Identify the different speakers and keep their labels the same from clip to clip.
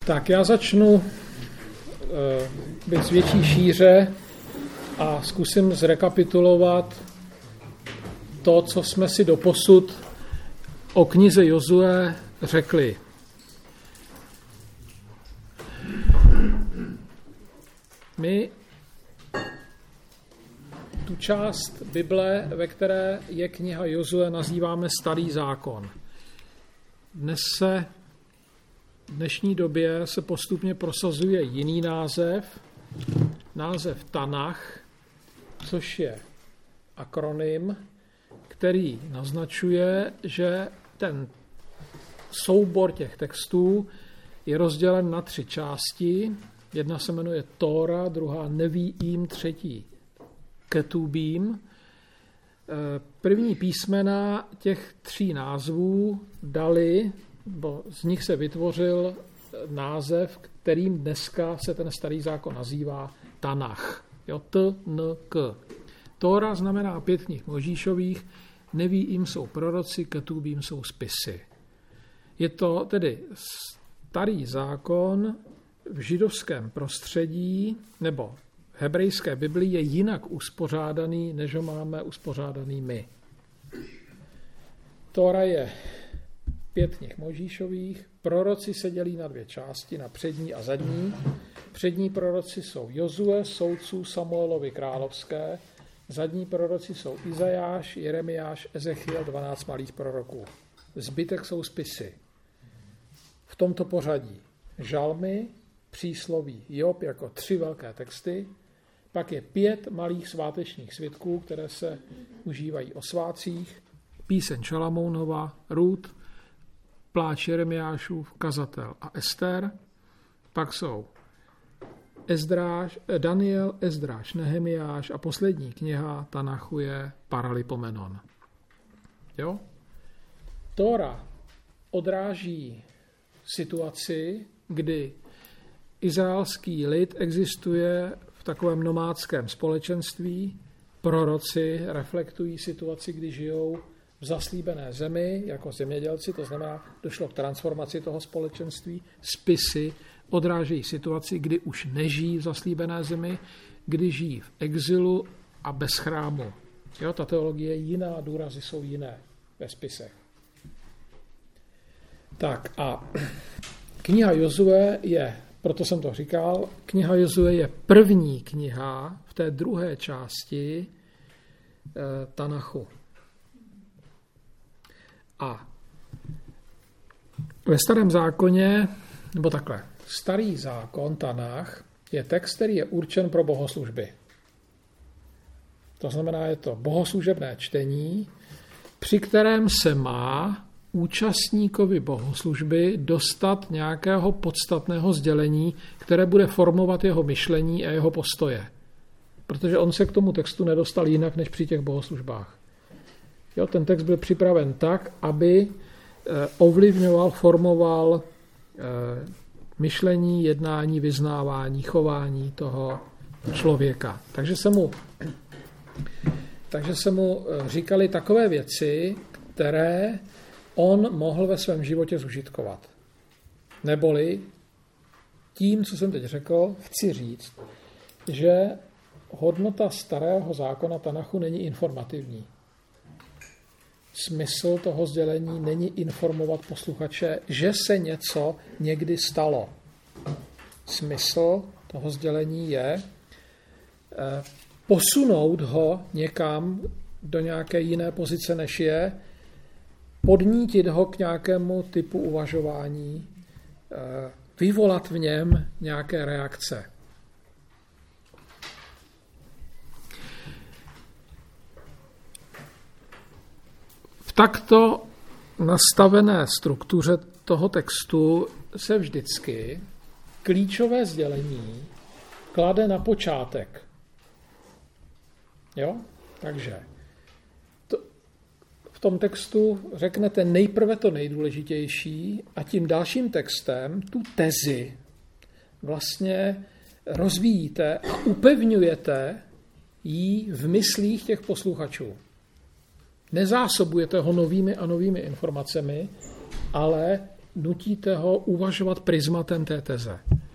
Speaker 1: Tak já začnu bez větší šíře a zkusím zrekapitulovat to, co jsme si doposud o knize Jozue řekli. My tu část Bible, ve které je kniha Jozue, nazýváme Starý zákon. V dnešní době se postupně prosazuje jiný název Tanach, což je akronym, který naznačuje, že ten soubor těch textů je rozdělen na 3 části. Jedna se jmenuje Tóra, druhá Neviím, třetí Ketubím. První písmena těch 3 názvů dali, bo z nich se vytvořil název, kterým dneska se ten starý zákon nazývá Tanach. T-N-K. Tóra znamená 5 knih Mojžíšových, Neviím jsou proroci, Ketubím jsou spisy. Je to tedy starý zákon v židovském prostředí, nebo v hebrejské Biblii je jinak uspořádaný, než ho máme uspořádaný my. Tóra je 5 knih Mojžíšových, proroci se dělí na 2 části, na přední a zadní. Přední proroci jsou Jozue, soudců Samuelovi královské, zadní proroci jsou Izajáš, Jeremiáš, Ezechiel, 12 malých proroků. Zbytek jsou spisy. V tomto pořadí žalmy, přísloví, Job jako 3 velké texty, pak je 5 malých svátečních svitků, které se užívají o svátcích, píseň Šalamounova, Rút, pláč Jeremiášův, Kazatel a Ester, pak jsou Daniel, Ezdráš, Nehemiáš a poslední kniha Tanachu je Paralipomenon. Jo? Tóra odráží situaci, kdy izraelský lid existuje v takovém nomádském společenství. Proroci reflektují situaci, kdy žijou v zaslíbené zemi jako zemědělci, to znamená, došlo k transformaci toho společenství. Spisy odrážejí situaci, kdy už nežijí v zaslíbené zemi, kdy žijí v exilu a bez chrámu. Jo, ta teologie je jiná, důrazy jsou jiné ve spisech. Tak a kniha Jozue je, proto jsem to říkal, kniha Jozue je první kniha v té druhé části Tanachu. A ve starém zákoně, nebo takhle, starý zákon Tanach je text, který je určen pro bohoslužby. To znamená, je to bohoslužebné čtení, při kterém se má účastníkovi bohoslužby dostat nějakého podstatného sdělení, které bude formovat jeho myšlení a jeho postoje. Protože on se k tomu textu nedostal jinak, než při těch bohoslužbách. Jo, ten text byl připraven tak, aby ovlivňoval, formoval myšlení, jednání, vyznávání, chování toho člověka. Takže se mu říkali takové věci, které on mohl ve svém životě zužitkovat. Neboli tím, co jsem teď řekl, chci říct, že hodnota starého zákona Tanachu není informativní. Smysl toho sdělení není informovat posluchače, že se něco někdy stalo. Smysl toho sdělení je posunout ho někam do nějaké jiné pozice, než je, podnítit ho k nějakému typu uvažování, vyvolat v něm nějaké reakce. V takto nastavené struktuře toho textu se vždycky klíčové sdělení klade na počátek. Jo? Takže v tom textu řeknete nejprve to nejdůležitější a tím dalším textem tu tezi vlastně rozvíjíte a upevňujete ji v myslích těch posluchačů. Nezásobujete ho novými a novými informacemi, ale nutíte ho uvažovat prismatem té teze.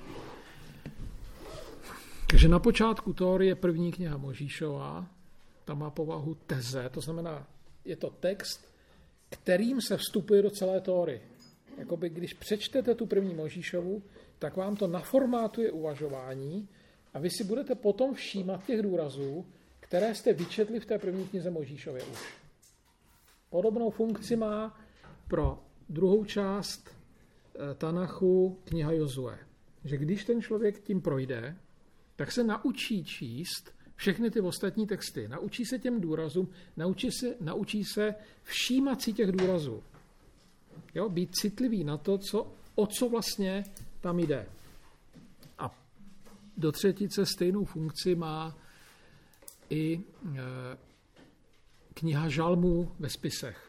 Speaker 1: Takže na počátku Tóry je první kniha Mojžíšova, ta má povahu teze, to znamená, je to text, kterým se vstupuje do celé Tóry. Jakoby když přečtete tu první Mojžíšovu, tak vám to naformátuje uvažování a vy si budete potom všímat těch důrazů, které jste vyčetli v té první knize Mojžíšově už. Podobnou funkci má pro druhou část Tanachu kniha Jozue. Že když ten člověk tím projde, tak se naučí číst všechny ty ostatní texty. Naučí se těm důrazům, naučí se všímat si těch důrazů. Jo? Být citlivý na to, o co vlastně tam jde. A do třetice stejnou funkci má i kniha Žalmů ve spisech.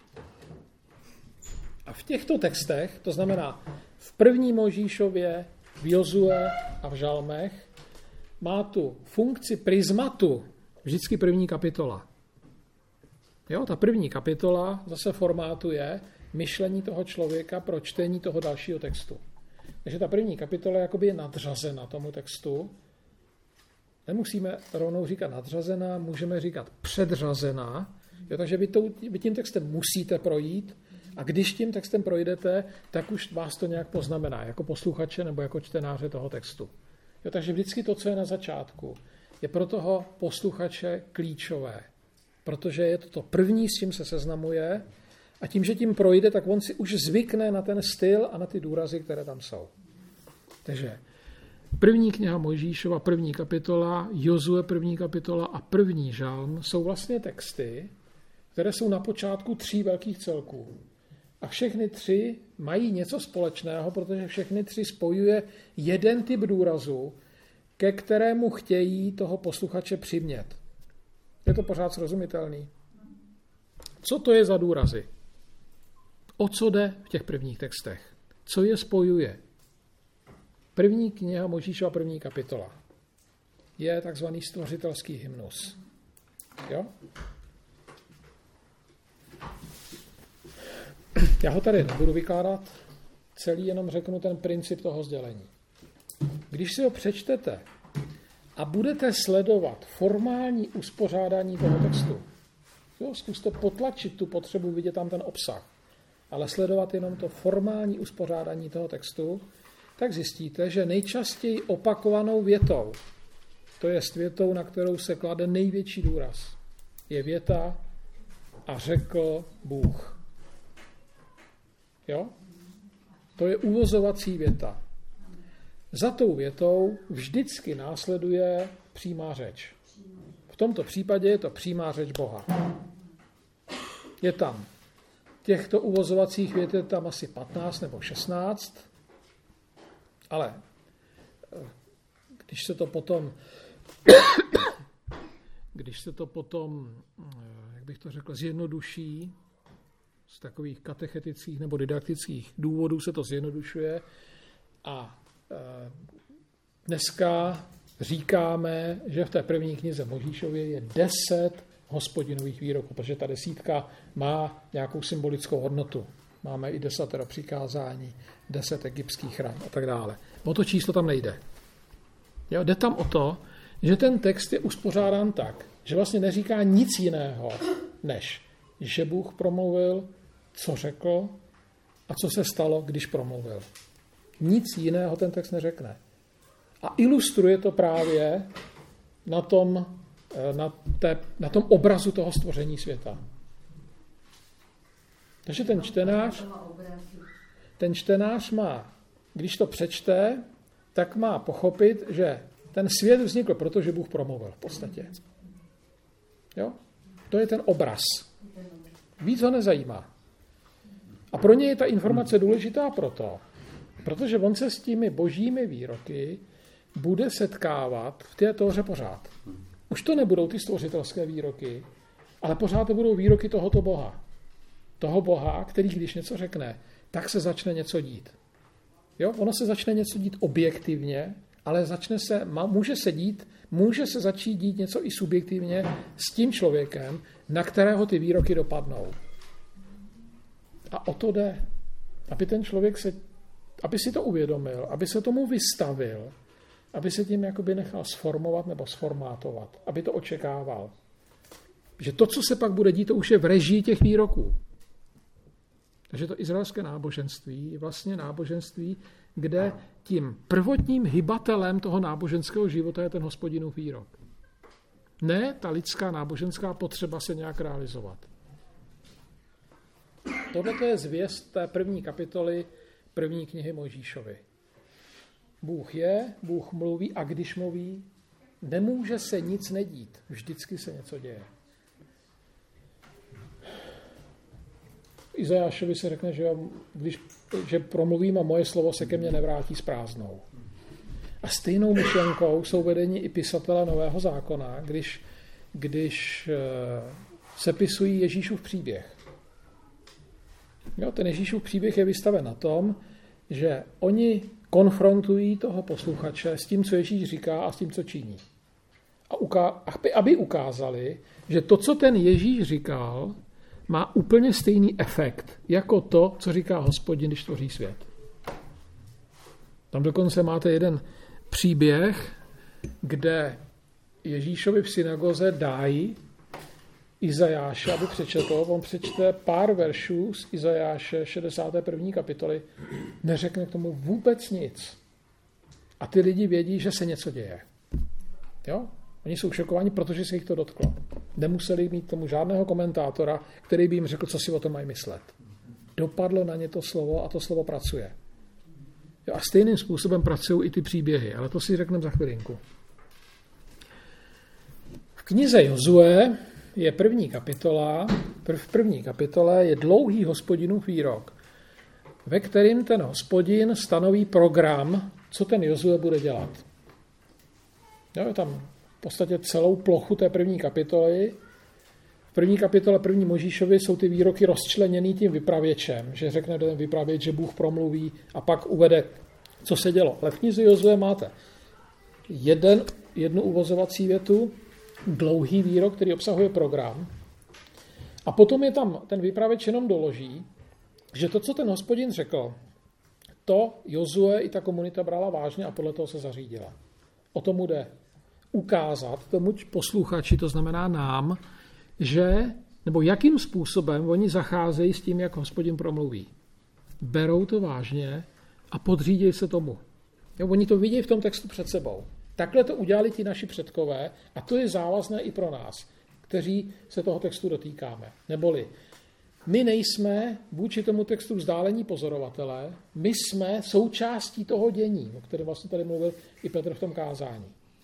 Speaker 1: A v těchto textech, to znamená v první Mojžíšově, v Jozue a v Žalmech, má tu funkci prismatu vždycky první kapitola. Jo, ta první kapitola zase formátuje myšlení toho člověka pro čtení toho dalšího textu. Takže ta první kapitola jakoby je nadřazena tomu textu. Nemusíme rovnou říkat nadřazená, můžeme říkat předřazená. Jo, takže vy tím textem musíte projít a když tím textem projdete, tak už vás to nějak poznamená, jako posluchače nebo jako čtenáře toho textu. Jo, takže vždycky to, co je na začátku, je pro toho posluchače klíčové, protože je to první, s čím se seznamuje a tím, že tím projde, tak on si už zvykne na ten styl a na ty důrazy, které tam jsou. Takže první kniha Mojžíšova, první kapitola, Jozue první kapitola a první žalm jsou vlastně texty, které jsou na počátku 3 velkých celků. A všechny 3 mají něco společného, protože všechny 3 spojuje jeden typ důrazu, ke kterému chtějí toho posluchače přimět. Je to pořád srozumitelný? Co to je za důrazy? O co jde v těch prvních textech? Co je spojuje? První kniha Mojžíšova, první kapitola je takzvaný stvořitelský hymnus. Jo? Já ho tady nebudu vykládat celý, jenom řeknu ten princip toho sdělení. Když si ho přečtete a budete sledovat formální uspořádání toho textu, jo, zkuste potlačit tu potřebu vidět tam ten obsah, ale sledovat jenom to formální uspořádání toho textu, tak zjistíte, že nejčastěji opakovanou větou, to je větou, na kterou se klade největší důraz, je věta a řekl Bůh. Jo? To je uvozovací věta. Za tou větou vždycky následuje přímá řeč. V tomto případě je to přímá řeč Boha. Je tam těchto uvozovacích vět je tam asi 15 nebo 16, ale když se to potom, jak bych to řekl, zjednoduší, z takových katechetických nebo didaktických důvodů se to zjednodušuje a dneska říkáme, že v té první knize Mojžíšově je 10 Hospodinových výroků, protože ta 10 má nějakou symbolickou hodnotu. Máme i 10 přikázání, 10 egyptských ran a tak dále. O to číslo tam nejde. Jo, jde tam o to, že ten text je uspořádán tak, že vlastně neříká nic jiného, než že Bůh promluvil, co řekl a co se stalo, když promluvil. Nic jiného ten text neřekne. A ilustruje to právě na tom obrazu toho stvoření světa. Takže ten čtenář má, když to přečte, tak má pochopit, že ten svět vznikl, protože Bůh promluvil v podstatě. Jo? To je ten obraz. Víc ho nezajímá. A pro ně je ta informace důležitá protože on se s těmi božími výroky bude setkávat v té Tóře pořád. Už to nebudou ty stvořitelské výroky, ale pořád to budou výroky tohoto Boha. Toho Boha, který když něco řekne, tak se začne něco dít. Jo? Ono se začne něco dít objektivně, ale může se začít dít něco i subjektivně s tím člověkem, na kterého ty výroky dopadnou. A o to jde. Aby ten člověk aby si to uvědomil, aby se tomu vystavil, aby se tím jakoby nechal sformovat nebo sformátovat, aby to očekával. Že to, co se pak bude dít, to už je v režii těch výroků. Takže to izraelské náboženství je vlastně náboženství, kde tím prvotním hybatelem toho náboženského života je ten Hospodinův výrok. Ne ta lidská náboženská potřeba se nějak realizovat. Tohle je zvěst té první kapitoly první knihy Mojžíšovy. Bůh je, Bůh mluví a když mluví, nemůže se nic nedít. Vždycky se něco děje. Izajášovi se řekne, že promluvím a moje slovo se ke mně nevrátí s prázdnou. A stejnou myšlenkou jsou vedeni i pisatelé Nového zákona, když sepisují Ježíšův příběh. Jo, ten Ježíšův příběh je vystaven na tom, že oni konfrontují toho posluchače s tím, co Ježíš říká a s tím, co činí. Aby ukázali, že to, co ten Ježíš říkal, má úplně stejný efekt, jako to, co říká Hospodin, když tvoří svět. Tam dokonce máte jeden příběh, kde Ježíšovi v synagoze dají Izajáše, aby přečetl. On přečte pár veršů z Izajáše 61. kapitoly, neřekne k tomu vůbec nic. A ty lidi vědí, že se něco děje. Jo? Oni jsou šokováni, protože se jich to dotklo. Nemuseli mít tomu žádného komentátora, který by jim řekl, co si o tom mají myslet. Dopadlo na ně to slovo a to slovo pracuje. Jo, a stejným způsobem pracují i ty příběhy, ale to si řekneme za chvilinku. V knize Jozue je první kapitola, v první kapitole je dlouhý Hospodinův výrok, ve kterým ten Hospodin stanoví program, co ten Jozue bude dělat. Jo, je tam v podstatě celou plochu té první kapitoly. V první kapitole první Mojžíšovi jsou ty výroky rozčleněný tím vypravěčem, že řekne ten vypravěč, že Bůh promluví a pak uvede, co se dělo. Ale v knize Jozue máte jednu uvozovací větu, dlouhý výrok, který obsahuje program. A potom je tam ten vypravěč jenom doloží, že to, co ten Hospodin řekl, to Jozue i ta komunita brala vážně a podle toho se zařídila. O tomu jde. Ukázat tomu posluchači, to znamená nám, nebo jakým způsobem oni zacházejí s tím, jak Hospodin promluví. Berou to vážně a podřídějí se tomu. Jo, oni to vidí v tom textu před sebou. Takhle to udělali ti naši předkové a to je závazné i pro nás, kteří se toho textu dotýkáme. Neboli my nejsme vůči tomu textu vzdálení pozorovatelé, my jsme součástí toho dění, o kterém vlastně tady mluvil i Petr v tom kázání.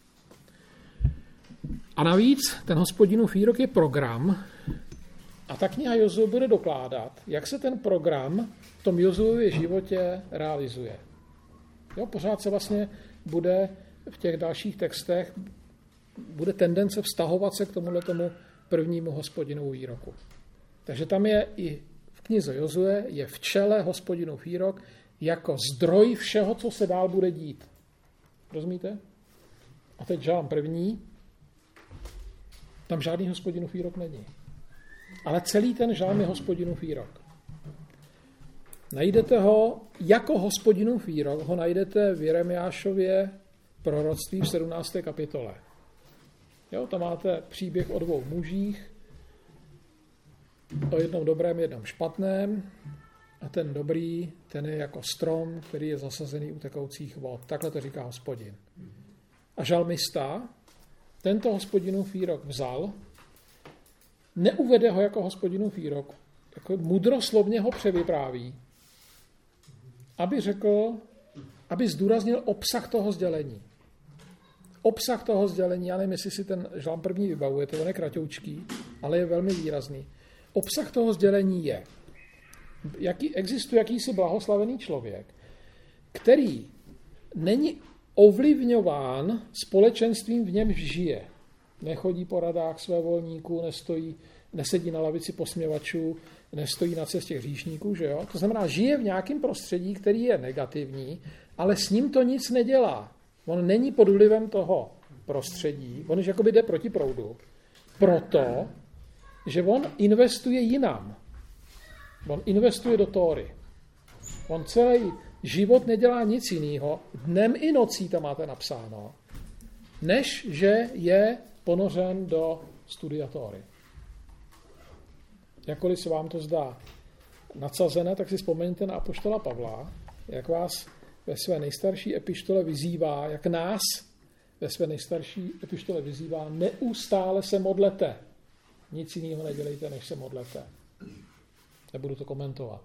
Speaker 1: A navíc ten Hospodinův výrok je program a ta kniha Jozue bude dokládat, jak se ten program v tom Jozuevě životě realizuje. Jo, pořád se vlastně bude v těch dalších textech bude tendence vztahovat se k tomu prvnímu Hospodinovu výroku. Takže tam je i v knize Jozue je v čele Hospodinův výrok jako zdroj všeho, co se dál bude dít. Rozumíte? A teď žálm první, tam žádný Hospodinův výrok není. Ale celý ten žálm je Hospodinův výrok. Najdete ho jako Hospodinův výrok, ho najdete v Jeremiášově proroctví v 17. kapitole. Jo, tam máte příběh o dvou mužích, o jednom dobrém, jednom špatném a ten dobrý, ten je jako strom, který je zasazený u tekoucích vod. Takhle to říká Hospodin. A žalmista tento Hospodinův výrok vzal, neuvede ho jako Hospodinův výrok, jako mudroslovně ho převypráví, aby zdůraznil obsah toho sdělení. Obsah toho sdělení, já nevím, jestli si ten žalm první vybavujete, on je kratoučký, ale je velmi výrazný. Obsah toho sdělení je, existuje jakýsi blahoslavený člověk, který není ovlivňován společenstvím, v němž žije. Nechodí po radách svévolníků, nesedí na lavici posměvačů, nestojí na cestě hříšníků, že jo? To znamená, žije v nějakém prostředí, který je negativní, ale s ním to nic nedělá. On není pod vlivem toho prostředí, on už jakoby jde proti proudu, proto, že on investuje jinam. On investuje do Tóry. On celý život nedělá nic jiného, dnem i nocí to máte napsáno, než že je ponořen do studia Tóry. Jakkoliv se vám to zdá nadsazené, tak si vzpomeňte na apoštola Pavla, jak vás ve své nejstarší epištole vyzývá, jak nás ve své nejstarší epištole vyzývá, neustále se modlete. Nic jiného nedělejte, než se modlete. Nebudu to komentovat.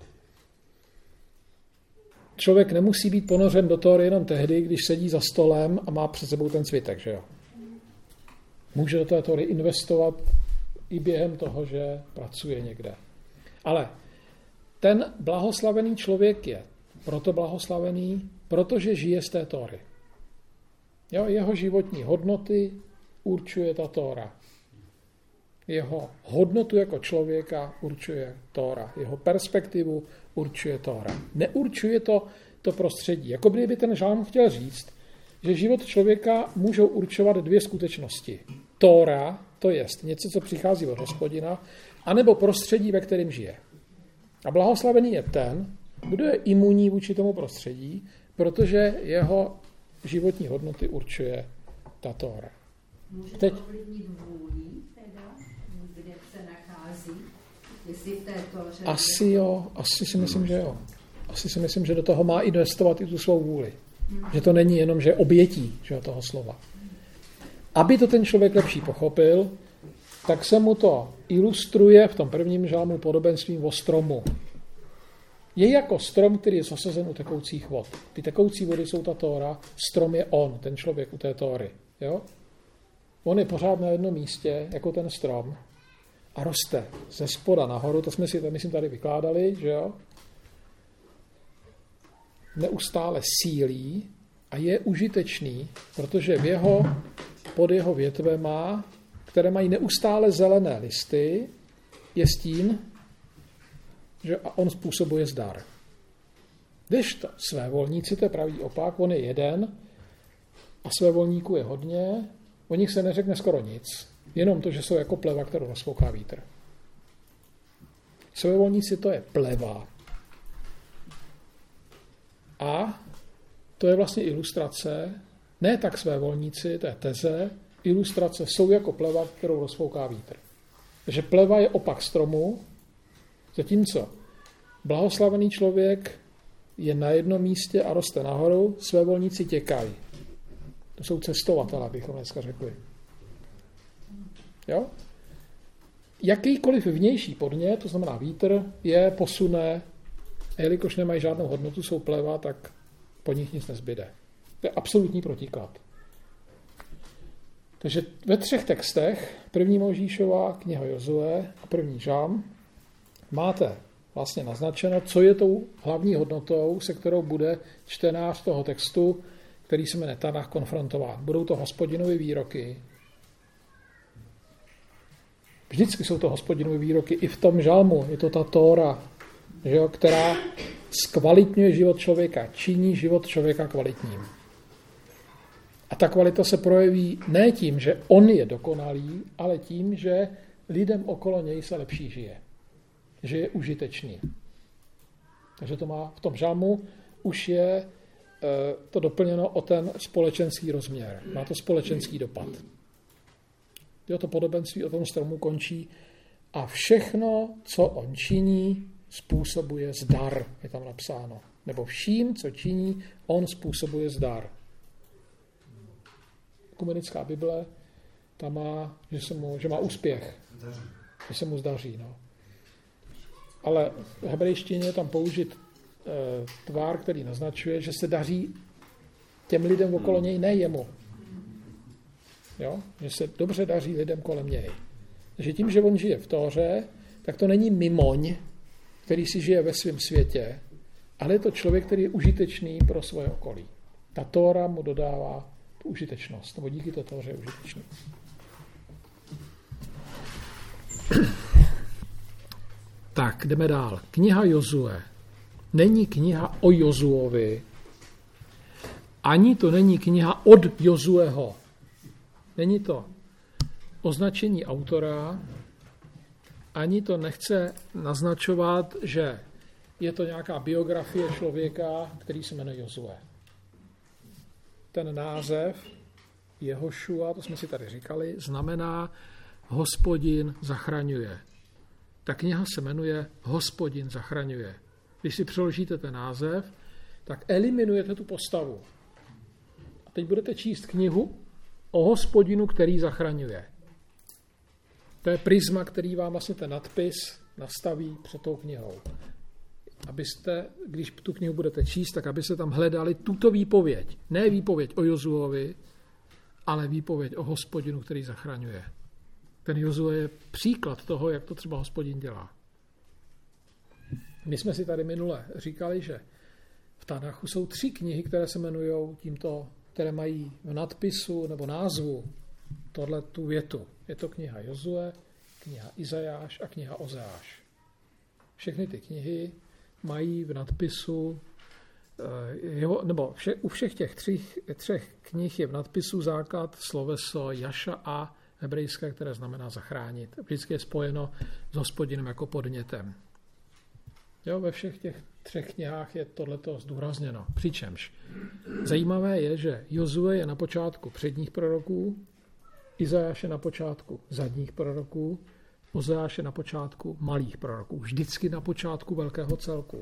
Speaker 1: Člověk nemusí být ponořen do Tóry jenom tehdy, když sedí za stolem a má před sebou ten cvitek, že jo? Může do té Tóry investovat i během toho, že pracuje někde. Ale ten blahoslavený člověk je proto blahoslavený, protože žije z té Tóry. Jo, jeho životní hodnoty určuje ta Tóra. Jeho hodnotu jako člověka určuje Tóra. Jeho perspektivu určuje Tóra. Neurčuje to prostředí. Jako kdyby ten žálm chtěl říct, že život člověka můžou určovat dvě skutečnosti. Tóra, to jest něco, co přichází od Hospodina, anebo prostředí, ve kterém žije. A blahoslavený je ten, kdo je imunní vůči tomu prostředí, protože jeho životní hodnoty určuje ta Tóra.
Speaker 2: Může to ovlivnit vůli, teda, kde se nachází? Jestli v té Tóře...
Speaker 1: Asi jo, asi si myslím, že jo. Asi si myslím, že do toho má investovat i tu svou vůli. Že to není jenom, že obětí, že toho slova. Aby to ten člověk lepší pochopil, tak se mu to ilustruje v tom prvním žálmu podobenstvím o stromu. Je jako strom, který je zasazen u tekoucích vod. Ty tekoucí vody jsou ta Tóra, strom je on, ten člověk u té Tóry. Jo? On je pořád na jednom místě, jako ten strom, a roste ze spoda nahoru, to jsme si to, myslím, tady vykládali, že jo? Neustále sílí a je užitečný, protože pod jeho větvema, které mají neustále zelené listy, je stín, že on způsobuje zdar. Kdežto svévolníci, to je pravý opak, on je jeden a svévolníků je hodně, o nich se neřekne skoro nic, jenom to, že jsou jako pleva, kterou rozfouká vítr. Svévolníci to je pleva. A to je vlastně ilustrace, ne tak svévolníci, to je teze, ilustrace jsou jako pleva, kterou rozfouká vítr. Takže pleva je opak stromu, zatímco blahoslavený člověk je na jednom místě a roste nahoru, svévolníci těkají. To jsou cestovatelé, bychom dneska řekli. Jo? Jakýkoliv vnější podnět, to znamená vítr, je posune, a jelikož nemají žádnou hodnotu, jsou pleva, tak po nich nic nezbyde. To je absolutní protiklad. Takže ve 3 textech, první Mojžíšova, kniha Jozue a první žálm, máte vlastně naznačeno, co je tou hlavní hodnotou, se kterou bude čtenář toho textu, který se jmenuje Tanach, konfrontován. Budou to Hospodinovy výroky. Vždycky jsou to Hospodinovy výroky. I v tom žalmu je to ta Tóra, že jo, která zkvalitňuje život člověka, činí život člověka kvalitním. A ta kvalita se projeví ne tím, že on je dokonalý, ale tím, že lidem okolo něj se lepší žije. Že je užitečný. Takže to má v tom žalmu už je to doplněno o ten společenský rozměr. Má to společenský dopad. To podobenství o tom stromu končí a všechno, co on činí, způsobuje zdar, je tam napsáno. Nebo vším, co činí, on způsobuje zdar. Ekumenická Bible, tam má, že má úspěch. Že se mu zdaří. No. Ale v hebrejštině je tam použit tvár, který naznačuje, že se daří těm lidem okolo něj, ne jemu. Jo? Že se dobře daří lidem kolem něj. Takže tím, že on žije v Tóře, tak to není mimoň, který si žije ve svém světě, ale je to člověk, který je užitečný pro svoje okolí. Ta Tóra mu dodává tu užitečnost, nebo díky té Tóře je užitečný. Tak, jdeme dál. Kniha Jozue není kniha o Jozuovi, ani to není kniha od Jozueho. Není to označení autora, ani to nechce naznačovat, že je to nějaká biografie člověka, který se jmenuje Jozue. Ten název Jehošua, to jsme si tady říkali, znamená Hospodin zachraňuje. Ta kniha se jmenuje Hospodin zachraňuje. Když si přeložíte ten název, tak eliminujete tu postavu. A teď budete číst knihu o Hospodinu, který zachraňuje. To je prisma, který vám vlastně ten nadpis nastaví před tou knihou. Abyste, když tu knihu budete číst, tak abyste tam hledali tuto výpověď. Ne výpověď o Jozuovi, ale výpověď o Hospodinu, který zachraňuje. Ten Jozue je příklad toho, jak to třeba Hospodin dělá. My jsme si tady minule říkali, že v Tanachu jsou 3 knihy, které se jmenují tímto, které mají v nadpisu nebo názvu tu větu. Je to kniha Jozue, kniha Izajáš a kniha Ozeáš. Všechny ty knihy mají v nadpisu, u všech těch 3 knih je v nadpisu základ sloveso Jaša a hebrejské, které znamená zachránit. Vždycky je spojeno s Hospodinem jako podnětem. Jo, ve všech těch 3 knihách je tohleto zdůrazněno. Přičemž zajímavé je, že Jozue je na počátku předních proroků, Izajáš je na počátku zadních proroků, Ozeáš je na počátku malých proroků. Vždycky na počátku velkého celku.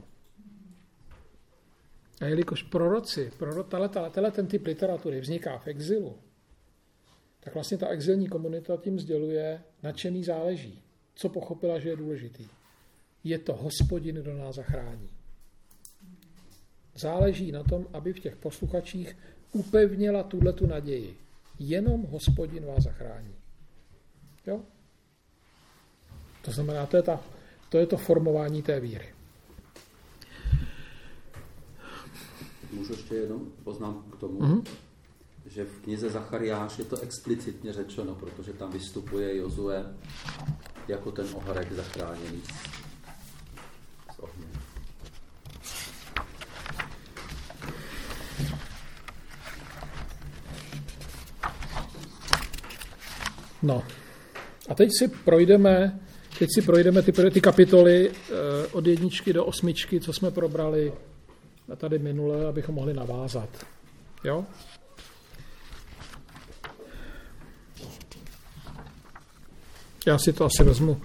Speaker 1: A jelikož proroci, ten typ literatury vzniká v exilu, tak vlastně ta exilní komunita tím sděluje, na čem jí záleží. Co pochopila, že je důležitý. Je to Hospodin, kdo nás zachrání. Záleží na tom, aby v těch posluchačích upevnila tuhletu naději. Jenom Hospodin vás zachrání. Jo? To znamená, to je to formování té víry.
Speaker 3: Můžu ještě jednou poznámku k tomu, že v knize Zachariáš je to explicitně řečeno, protože tam vystupuje Jozue jako ten ohrek zachráněný z ohně.
Speaker 1: No. A teď si projdeme ty kapitoly od 1 do 8, co jsme probrali tady minule, abychom mohli navázat. Jo? Já si to asi vezmu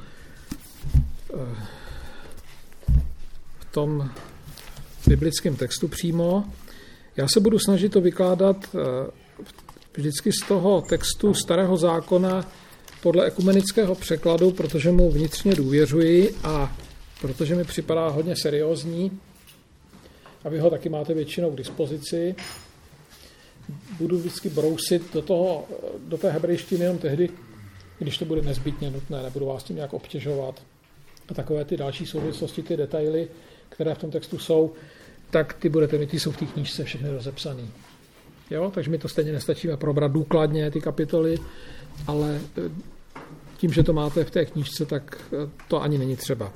Speaker 1: v tom biblickém textu přímo. Já se budu snažit to vykládat vždycky z toho textu Starého zákona podle ekumenického překladu, protože mu vnitřně důvěřuji a protože mi připadá hodně seriózní a vy ho taky máte většinou k dispozici. Budu vždycky brousit do té hebrejštiny jenom tehdy, když to bude nezbytně nutné, nebudu vás tím nějak obtěžovat. A takové ty další souvislosti, ty detaily, které v tom textu jsou, tak ty jsou v té knížce všechny rozepsané. Jo? Takže mi to stejně nestačíme probrat důkladně, ty kapitoly, ale tím, že to máte v té knížce, tak to ani není třeba.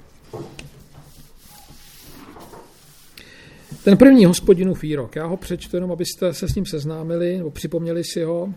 Speaker 1: Ten první Hospodinův výrok, já ho přečtu jenom, abyste se s ním seznámili, nebo připomněli si ho.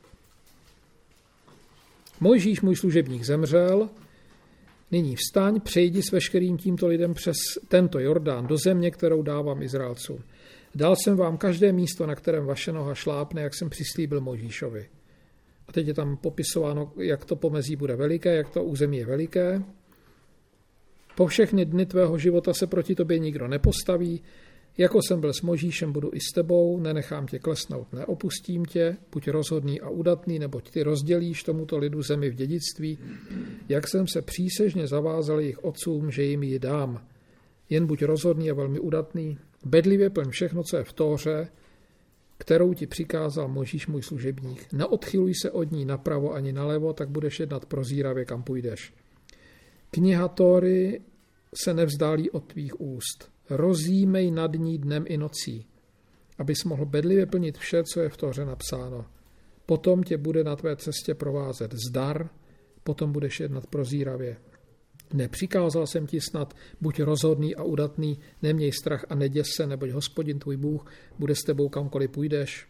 Speaker 1: Mojžíš, můj služebník, zemřel, nyní vstaň, přejdi s veškerým tímto lidem přes tento Jordán do země, kterou dávám Izraelcům. Dal jsem vám každé místo, na kterém vaše noha šlápne, jak jsem přislíbil Mojžíšovi. A teď je tam popisováno, jak to pomezí bude veliké, jak to území je veliké. Po všechny dny tvého života se proti tobě nikdo nepostaví. Jako jsem byl s Mojžíšem, budu i s tebou, nenechám tě klesnout, neopustím tě, buď rozhodný a udatný, neboť ty rozdělíš tomuto lidu zemi v dědictví, jak jsem se přísežně zavázal jejich otcům, že jim ji dám. Jen buď rozhodný a velmi udatný, bedlivě plň všechno, co je v Tóře, kterou ti přikázal Mojžíš, můj služebník. Neodchyluj se od ní napravo ani nalevo, tak budeš jednat prozíravě, kam půjdeš. Kniha Tóry se nevzdálí od tvých úst. Rozjímej nad ní dnem i nocí, abys mohl bedlivě plnit vše, co je v Tóře napsáno. Potom tě bude na tvé cestě provázet zdar, potom budeš jednat prozíravě. Nepřikázal jsem ti snad, buď rozhodný a udatný, neměj strach a neděs se, neboť Hospodin tvůj Bůh bude s tebou kamkoliv půjdeš.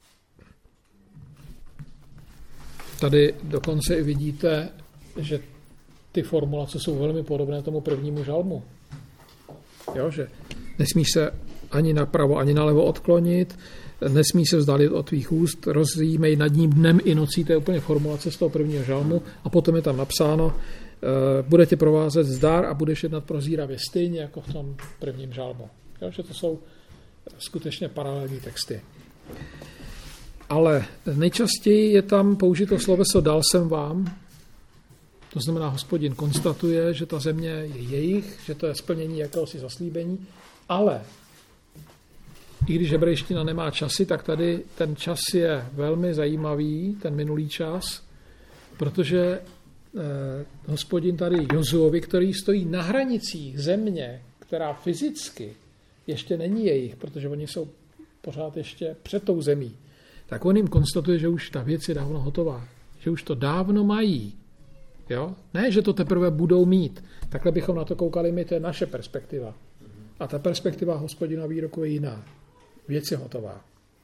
Speaker 1: Tady dokonce i vidíte, že ty formulace jsou velmi podobné tomu prvnímu žalmu. Jo, že nesmíš se ani napravo, ani nalevo odklonit, nesmí se vzdálit od tvých úst, rozjímej nad ním dnem i nocí, to je úplně formulace z toho prvního žalmu, a potom je tam napsáno, bude tě provázet zdar a budeš jednat prozíravě, stejně jako v tom prvním žalmu. Jo, že to jsou skutečně paralelní texty. Ale nejčastěji je tam použito sloveso dal jsem vám, to znamená, Hospodin konstatuje, že ta země je jejich, že to je splnění jakéhosi zaslíbení, ale i když hebrejština nemá časy, tak tady ten čas je velmi zajímavý, ten minulý čas, protože Hospodin tady Jozuovi, který stojí na hranicích země, která fyzicky ještě není jejich, protože oni jsou pořád ještě před tou zemí, tak on jim konstatuje, že už ta věc je dávno hotová, že už to dávno mají. Jo? Ne, že to teprve budou mít. Takhle bychom na to koukali my, to je naše perspektiva. A ta perspektiva Hospodina výroku je jiná. Věc je hotová.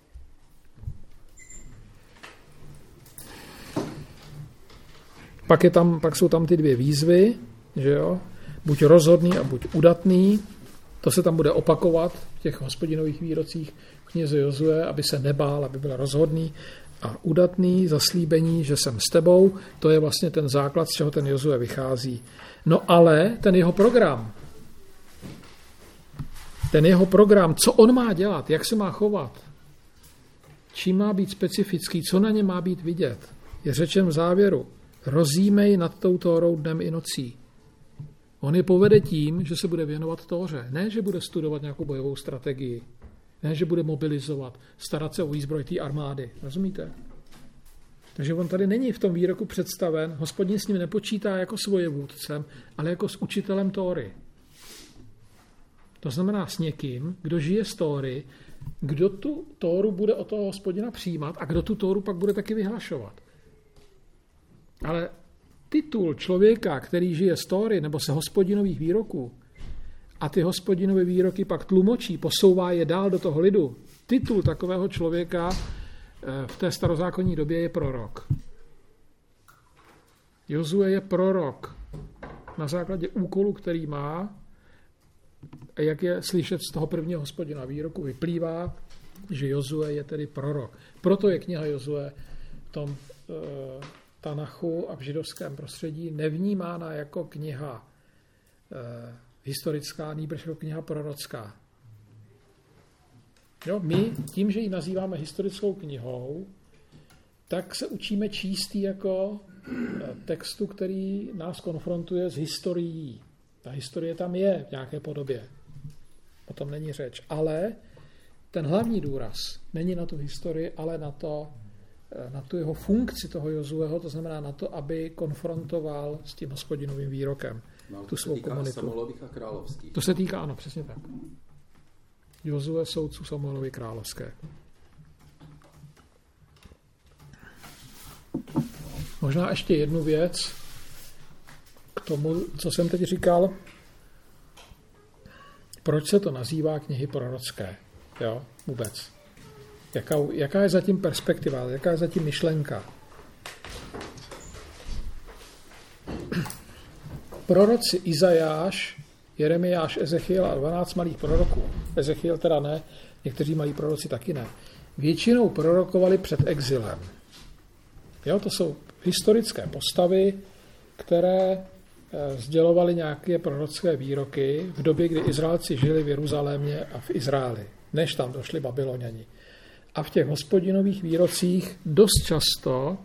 Speaker 1: Pak jsou tam ty dvě výzvy, že jo? Buď rozhodný a buď udatný. To se tam bude opakovat v těch Hospodinových výrocích v knize Jozue, aby se nebál, aby byl rozhodný a udatný, zaslíbení, že jsem s tebou. To je vlastně ten základ, z čeho ten Jozue vychází. No ale ten jeho program, co on má dělat, jak se má chovat, čím má být specifický, co na ně má být vidět, je řečen v závěru. Rozjímej nad tou Tórou dnem i nocí. On je povede tím, že se bude věnovat Tóře. Ne, že bude studovat nějakou bojovou strategii. Ne, že bude mobilizovat, starat se o výzbroj té armády. Rozumíte? Takže on tady není v tom výroku představen, Hospodin s ním nepočítá jako s vojevůdcem, ale jako s učitelem Tóry. To znamená s někým, kdo žije z Tóry, kdo tu Tóru bude od toho Hospodina přijímat a kdo tu Tóru pak bude taky vyhlašovat. Ale titul člověka, který žije z Tóry nebo se Hospodinových výroků a ty Hospodinové výroky pak tlumočí, posouvá je dál do toho lidu, titul takového člověka v té starozákonní době je prorok. Jozue je prorok na základě úkolu, který má, a jak je slyšet z toho prvního Hospodina výroku, vyplývá, že Jozue je tedy prorok. Proto je kniha Jozue v tom Tanachu a v židovském prostředí nevnímána jako kniha historická, nýbrž jako kniha prorocká. Jo, my tím, že ji nazýváme historickou knihou, tak se učíme číst jako textu, který nás konfrontuje s historií. Ta historie tam je v nějaké podobě. O tom není řeč. Ale ten hlavní důraz není na tu historii, ale na tu jeho funkci toho Jozueho, to znamená na to, aby konfrontoval s tím Hospodinovým výrokem tu svou komunitu.
Speaker 3: Samuelových a královských.
Speaker 1: To se týká, ano, přesně tak. Jozue soudců Samuelovy královské. Možná ještě jednu věc k tomu, co jsem teď říkal. Proč se to nazývá knihy prorocké? Jo, vůbec. Jaká je zatím perspektiva, jaká je zatím myšlenka? Proroci Izajáš, Jeremiáš, Ezechiel a 12 malých proroků. Ezechiel teda ne, někteří malí proroci taky ne. Většinou prorokovali před exilem. Jo, to jsou historické postavy, které sdělovaly nějaké prorocké výroky v době, kdy Izraelci žili v Jeruzalémě a v Izraeli, než tam došli Babyloniani. A v těch Hospodinových výrocích dost často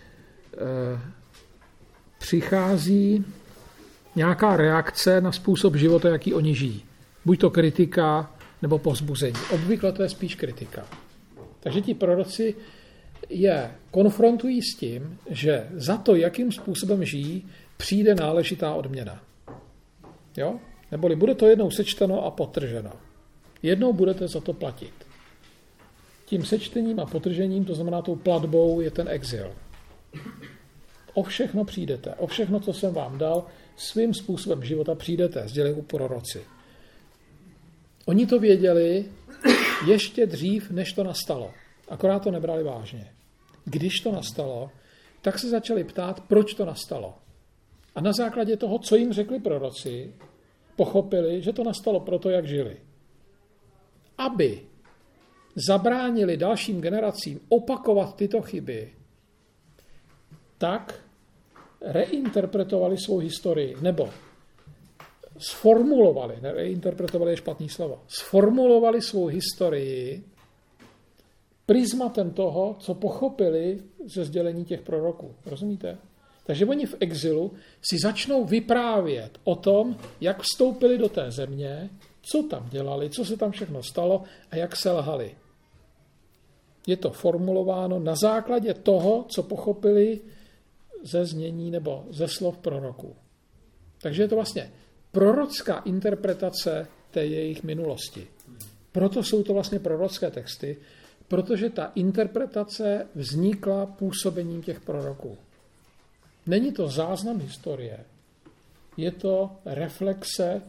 Speaker 1: přichází nějaká reakce na způsob života, jaký oni žijí. Buď to kritika, nebo povzbuzení. Obvykle to je spíš kritika. Takže ti proroci je konfrontují s tím, že za to, jakým způsobem žijí, přijde náležitá odměna. Jo? Neboli bude to jednou sečteno a potrženo. Jednou budete za to platit. Tím sečtením a potržením, to znamená tou platbou, je ten exil. O všechno přijdete. O všechno, co jsem vám dal, svým způsobem života přijdete, sdělili proroci. Oni to věděli ještě dřív, než to nastalo. Akorát to nebrali vážně. Když to nastalo, tak se začali ptát, proč to nastalo. A na základě toho, co jim řekli proroci, pochopili, že to nastalo proto, jak žili. Aby zabránili dalším generacím opakovat tyto chyby, tak reinterpretovali svou historii, nebo sformulovali, reinterpretovali je špatný slovo, sformulovali svou historii prismatem toho, co pochopili ze sdělení těch proroků. Rozumíte? Takže oni v exilu si začnou vyprávět o tom, jak vstoupili do té země, co tam dělali, co se tam všechno stalo a jak se lhali. Je to formulováno na základě toho, co pochopili ze znění nebo ze slov proroků. Takže je to vlastně prorocká interpretace té jejich minulosti. Proto jsou to vlastně prorocké texty, protože ta interpretace vznikla působením těch proroků. Není to záznam historie, je to reflexe,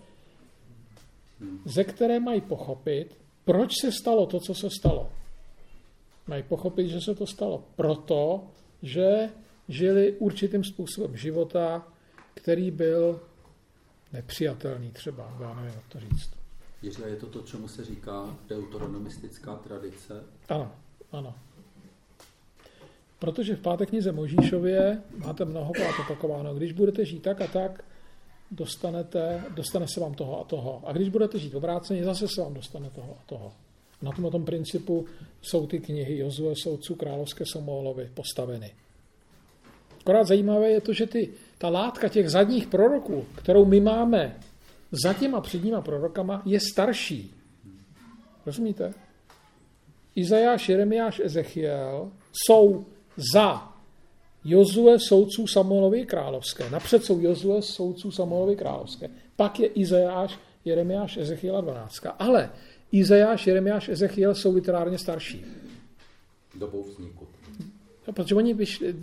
Speaker 1: ze které mají pochopit, proč se stalo to, co se stalo. Mají pochopit, že se to stalo proto, že žili určitým způsobem života, který byl nepřijatelný třeba, já nevím, jak to říct.
Speaker 3: Jiří, je to, čemu se říká deuteronomistická tradice?
Speaker 1: Ano, ano. Protože v 5. knize Mojžíšově máte mnohokrát opakováno, když budete žít tak a tak, dostane se vám toho a toho. A když budete žít obráceně, zase se vám dostane toho a toho. Na tom principu jsou ty knihy Jozue, soudců, královské Samuelovy postaveny. Akorát zajímavé je to, že ta látka těch zadních proroků, kterou my máme za těma předníma prorokama, je starší. Rozumíte? Izajáš, Jeremiáš, Ezechiel jsou za Jozue, soudců Samuelovy královské. Napřed jsou Jozue, soudců Samuelovy královské. Pak je Izajáš, Jeremiáš, Ezechiela 12. Ale Izajáš, Jeremiáš, Ezechiel jsou literárně starší.
Speaker 3: Dobou vzniku.
Speaker 1: Protože oni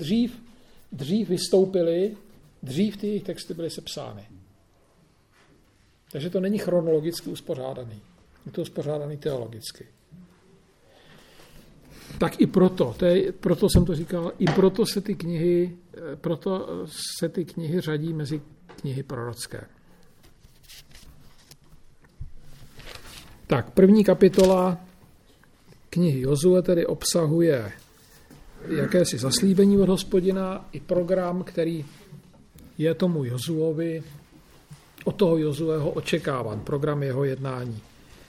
Speaker 1: dřív vystoupili, dřív ty jejich texty byly sepsány. Takže to není chronologicky uspořádaný. Je to uspořádaný teologicky. Tak i proto jsem to říkal, i proto se ty knihy řadí mezi knihy prorocké. Tak, první kapitola knihy Jozue tedy obsahuje jakési zaslíbení od Hospodina i program, který je tomu Jozuovi, od toho Jozueho očekáván, program jeho jednání.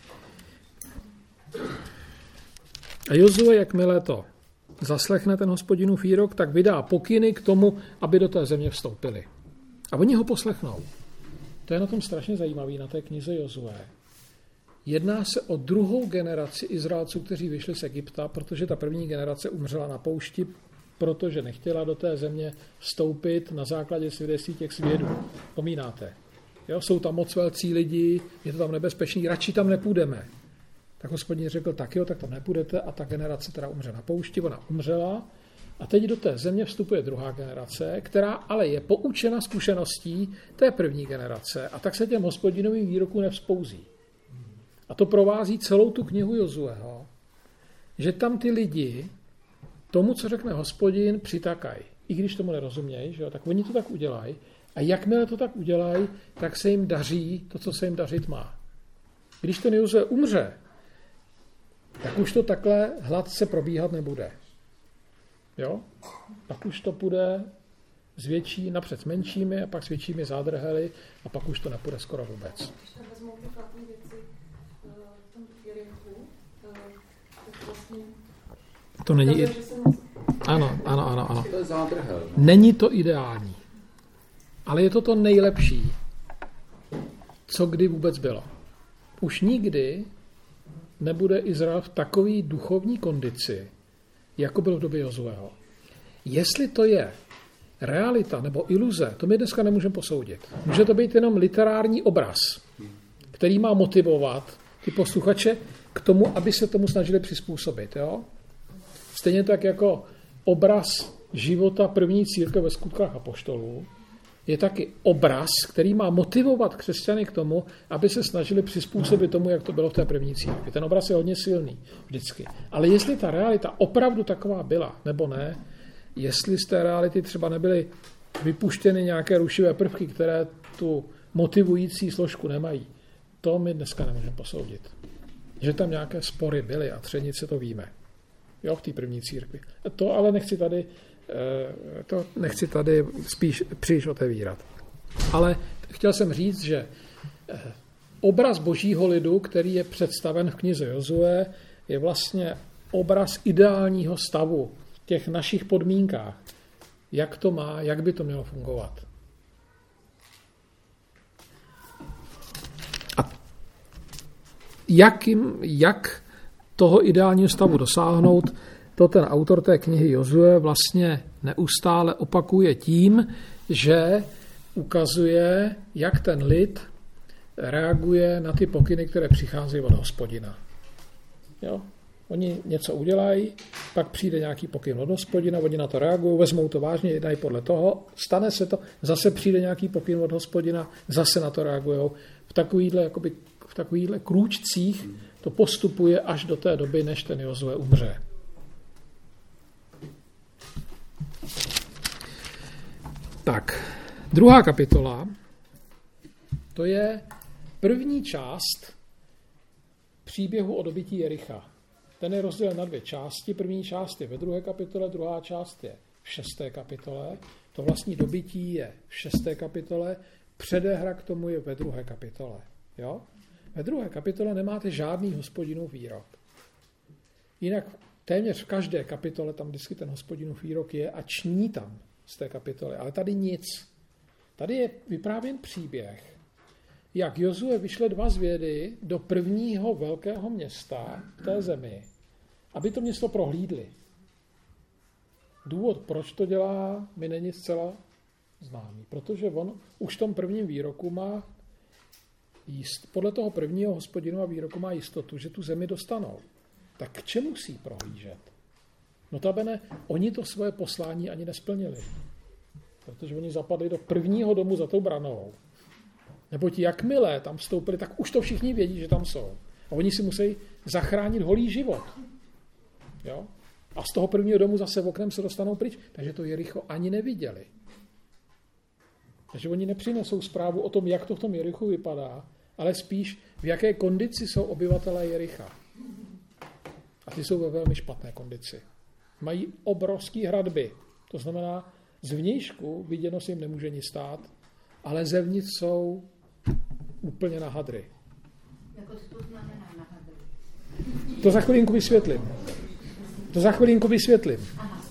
Speaker 1: A Jozue, jakmile to zaslechne ten Hospodinův výrok, tak vydá pokyny k tomu, aby do té země vstoupili. A oni ho poslechnou. To je na tom strašně zajímavé, na té knize Jozue. Jedná se o druhou generaci Izraelců, kteří vyšli z Egypta, protože ta první generace umřela na poušti, protože nechtěla do té země vstoupit na základě svědectví těch svědů. Pomínáte? Jo, jsou tam moc velcí lidi, je to tam nebezpečný, radši tam nepůjdeme. Tak Hospodin řekl, tak jo, tak tam nepůjdete, a ta generace teda umře na poušti, ona umřela. A teď do té země vstupuje druhá generace, která ale je poučena zkušeností té první generace, a tak se těm Hospodinovým výrokům nevzpouzí. A to provází celou tu knihu Jozueho, že tam ty lidi tomu, co řekne Hospodin, přitakají. I když tomu nerozumějí, že jo, tak oni to tak udělají. A jakmile to tak udělají, tak se jim daří to, co se jim dařit má. Když ten Jozue umře, tak už to takhle hladce probíhat nebude. Jo? Pak už to půjde s větší, napřed s menšími, a pak s většími zádrhely, a pak už to nepůjde skoro vůbec. To není... Ano.
Speaker 3: To je zádrhel.
Speaker 1: Není to ideální. Ale je to nejlepší, co kdy vůbec bylo. Už nikdy nebude Izrael v takové duchovní kondici, jako byl v době Jozueho. Jestli to je realita nebo iluze, to my dneska nemůžeme posoudit. Může to být jenom literární obraz, který má motivovat ty posluchače k tomu, aby se tomu snažili přizpůsobit. Jo? Stejně tak jako obraz života první církve ve Skutkách apoštolů je taky obraz, který má motivovat křesťany k tomu, aby se snažili přizpůsobit tomu, jak to bylo v té první církvi. Ten obraz je hodně silný vždycky. Ale jestli ta realita opravdu taková byla, nebo ne, jestli z té reality třeba nebyly vypuštěny nějaké rušivé prvky, které tu motivující složku nemají, to my dneska nemůžeme posoudit. Že tam nějaké spory byly a třenice, to víme. Jo, v té první církvi. To ale nechci tady spíš příliš otevírat. Ale chtěl jsem říct, že obraz božího lidu, který je představen v knize Jozue, je vlastně obraz ideálního stavu v těch našich podmínkách. Jak to má, jak by to mělo fungovat. A jak toho ideálního stavu dosáhnout, to ten autor té knihy Jozue vlastně neustále opakuje tím, že ukazuje, jak ten lid reaguje na ty pokyny, které přicházejí od Hospodina. Jo? Oni něco udělají, pak přijde nějaký pokyn od Hospodina, oni na to reagují, vezmou to vážně, jednají podle toho, stane se to, zase přijde nějaký pokyn od Hospodina, zase na to reagují. V takovýchhle krůčcích to postupuje až do té doby, než ten Jozue umře. Tak, druhá kapitola, to je první část příběhu o dobytí Jericha. Ten je rozdělen na dvě části. První část je ve 2. kapitole, druhá část je v 6. kapitole. To vlastní dobytí je v 6. kapitole, předehra k tomu je ve 2. kapitole. Jo? Ve 2. kapitole nemáte žádný Hospodinův výrok. Jinak téměř v každé kapitole tam vždycky ten Hospodinův výrok je a ční tam z té kapitoly. Ale tady nic. Tady je vyprávěn příběh, jak Jozue vyšle 2 zvědy do prvního velkého města v té zemi, aby to město prohlídli. Důvod, proč to dělá, mi není zcela známý, protože on už v tom prvním výroku má podle toho prvního Hospodinova výroku má jistotu, že tu zemi dostanou. Tak k čemu musí prohlížet? Notabene, oni to svoje poslání ani nesplnili, protože oni zapadli do prvního domu za tou branou. Neboť jakmile tam vstoupili, tak už to všichni vědí, že tam jsou. A oni si musí zachránit holý život. Jo? A z toho prvního domu zase v oknem se dostanou pryč. Takže to Jericho ani neviděli. Takže oni nepřinesou zprávu o tom, jak to v tom Jerichu vypadá, ale spíš v jaké kondici jsou obyvatelé Jericha. A ty jsou ve velmi špatné kondici. Mají obrovský hradby. To znamená, zvnějšku viděno se jim nemůže nic stát, ale zevnitř jsou úplně na hadry.
Speaker 2: Jako to znamená na hadry?
Speaker 1: To za chvilinku vysvětlím.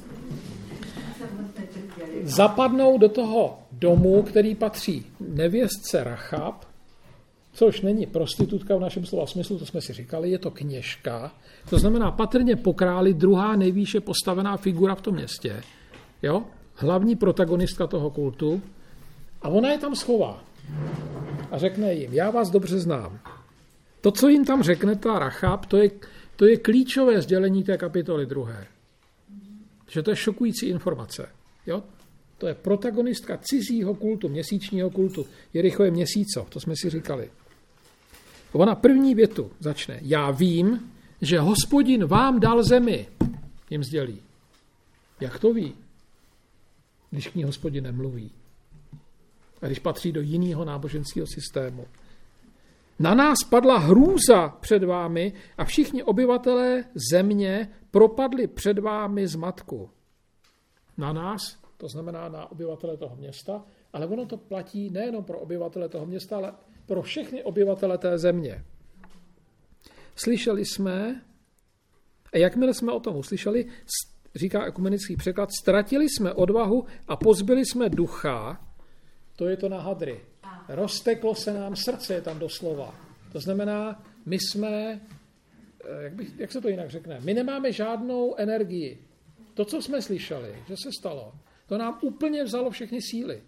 Speaker 1: Zapadnou do toho domu, který patří nevěstce Rachab, což není prostitutka v našem slova smyslu, to jsme si říkali, je to kněžka. To znamená patrně po králi druhá nejvýše postavená figura v tom městě. Jo? Hlavní protagonistka toho kultu. A ona je tam schová. A řekne jim, já vás dobře znám. To, co jim tam řekne ta Rachab, to je klíčové sdělení té kapitoly 2. Že to je šokující informace. Jo? To je protagonistka cizího kultu, měsíčního kultu. Jericho je měsíco, to jsme si říkali. Ona první větu začne. Já vím, že Hospodin vám dal zemi. Jim sdělí. Jak to ví? Když k ní Hospodin nemluví. A když patří do jiného náboženského systému. Na nás padla hrůza před vámi a všichni obyvatelé země propadli před vámi zmatku. Na nás, to znamená na obyvatele toho města, ale ono to platí nejenom pro obyvatele toho města, ale pro všechny obyvatele té země. Slyšeli jsme, a jakmile jsme o tom uslyšeli, říká ekumenický překlad, ztratili jsme odvahu a pozbyli jsme ducha, to je to na hadry. Rozteklo se nám srdce, je tam doslova. To znamená, my jsme, jak se to jinak řekne, my nemáme žádnou energii. To, co jsme slyšeli, že se stalo, to nám úplně vzalo všechny síly.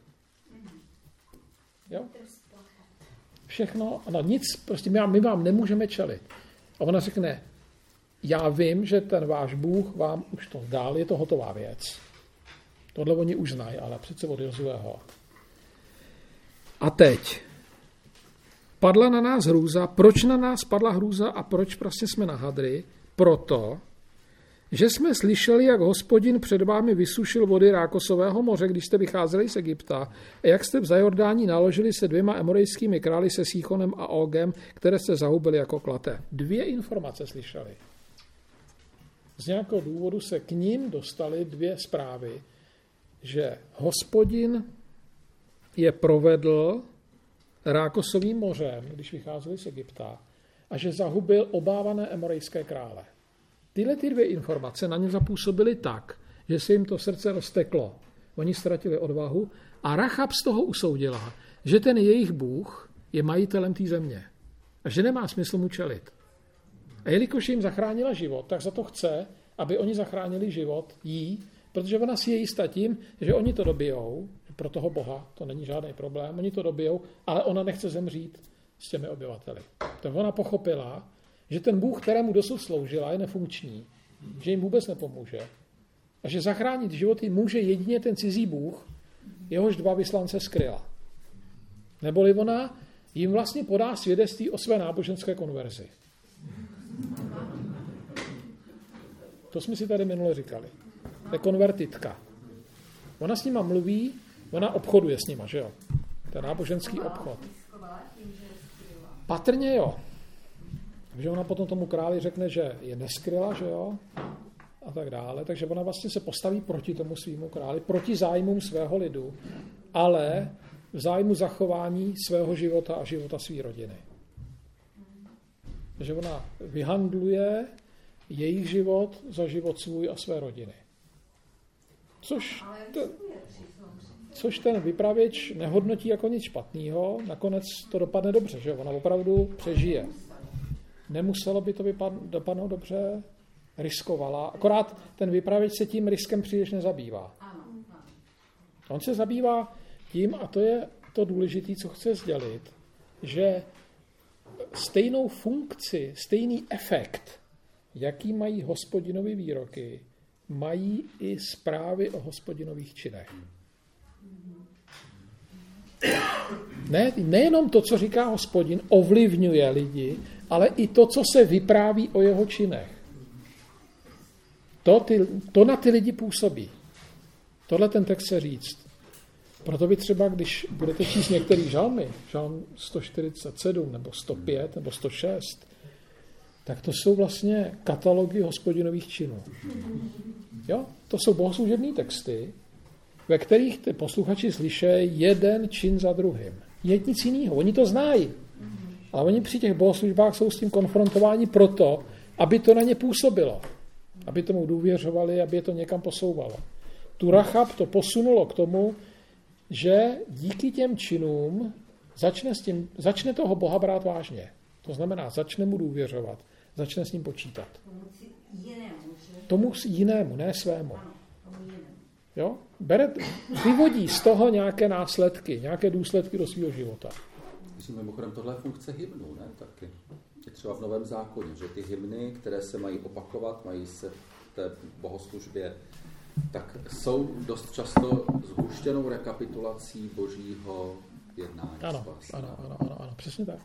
Speaker 1: Jo? Všechno, no nic, prostě my vám nemůžeme čelit. A ona řekne, já vím, že ten váš Bůh vám už to dal, je to hotová věc. Tohle oni už znají, ale přece od Jozueho. A teď. Padla na nás hrůza. Proč na nás padla hrůza a proč prostě jsme na hadry? Proto, že jsme slyšeli, jak Hospodin před vámi vysušil vody Rákosového moře, když jste vycházeli z Egypta, a jak jste v Zajordání naložili se 2 amorejskými králi, se Síchonem a Ogem, které jste zahubili jako klaté. 2 informace slyšeli. Z nějakého důvodu se k ním dostaly 2 zprávy, že Hospodin je provedl Rákosovým mořem, když vycházeli z Egypta, a že zahubil obávané amorejské krále. Tyhle 2 informace na ně zapůsobily tak, že se jim to srdce rozteklo. Oni ztratili odvahu a Rachab z toho usoudila, že ten jejich Bůh je majitelem té země a že nemá smysl mu čelit. A jelikož jim zachránila život, tak za to chce, aby oni zachránili život jí, protože ona si je jistá tím, že oni to dobijou, pro toho Boha to není žádný problém, oni to dobijou, ale ona nechce zemřít s těmi obyvateli. Tak ona pochopila, že ten Bůh, kterému dosud sloužila, je nefunkční, že jim vůbec nepomůže a že zachránit životy může jedině ten cizí Bůh, jehož 2 vyslance skryla. Neboli ona jim vlastně podá svědectví o své náboženské konverzi. To jsme si tady minule říkali. To je konvertitka. Ona s nima mluví, ona obchoduje s nima, že jo? To je náboženský obchod. Patrně jo. Takže ona potom tomu králi řekne, že je neskryla, že jo? A tak dále. Takže ona vlastně se postaví proti tomu svýmu králi, proti zájmům svého lidu, ale v zájmu zachování svého života a života své rodiny. Takže ona vyhandluje jejich život za život svůj a své rodiny. Což ten vypravěč nehodnotí jako nic špatného, nakonec to dopadne dobře, že ona opravdu přežije. Nemuselo by to dopadnout dobře, riskovala, akorát ten vypravěč se tím riskem příliš nezabývá. On se zabývá tím, a to je to důležité, co chce sdělit, že stejnou funkci, stejný efekt, jaký mají Hospodinovy výroky, mají i zprávy o Hospodinových činech. Nejenom to, co říká Hospodin, ovlivňuje lidi, ale i to, co se vypráví o jeho činech. To na ty lidi působí. Tohle ten text chce říct. Proto by třeba, když budete číst některý žalmy, žalm 147 nebo 105 nebo 106, tak to jsou vlastně katalogy Hospodinových činů. Jo? To jsou bohoslužební texty, ve kterých ty posluchači slyšejí jeden čin za druhým. Je nic jiného. Oni to znají. Ale oni při těch bohoslužbách jsou s tím konfrontováni proto, aby to na ně působilo. Aby tomu důvěřovali, aby je to někam posouvalo. Tu Rachab to posunulo k tomu, že díky těm činům začne toho Boha brát vážně. To znamená, začne mu důvěřovat, začne s ním počítat. Tomu jinému, ne svému. Jo? Vyvodí z toho nějaké následky, nějaké důsledky do svého života.
Speaker 3: Mimochodem, tohle je funkce hymnů, ne? Taky. Je třeba v Novém zákoně, že ty hymny, které se mají opakovat, mají se v té bohoslužbě, tak jsou dost často zhuštěnou rekapitulací božího jednání.
Speaker 1: Ano, přesně tak.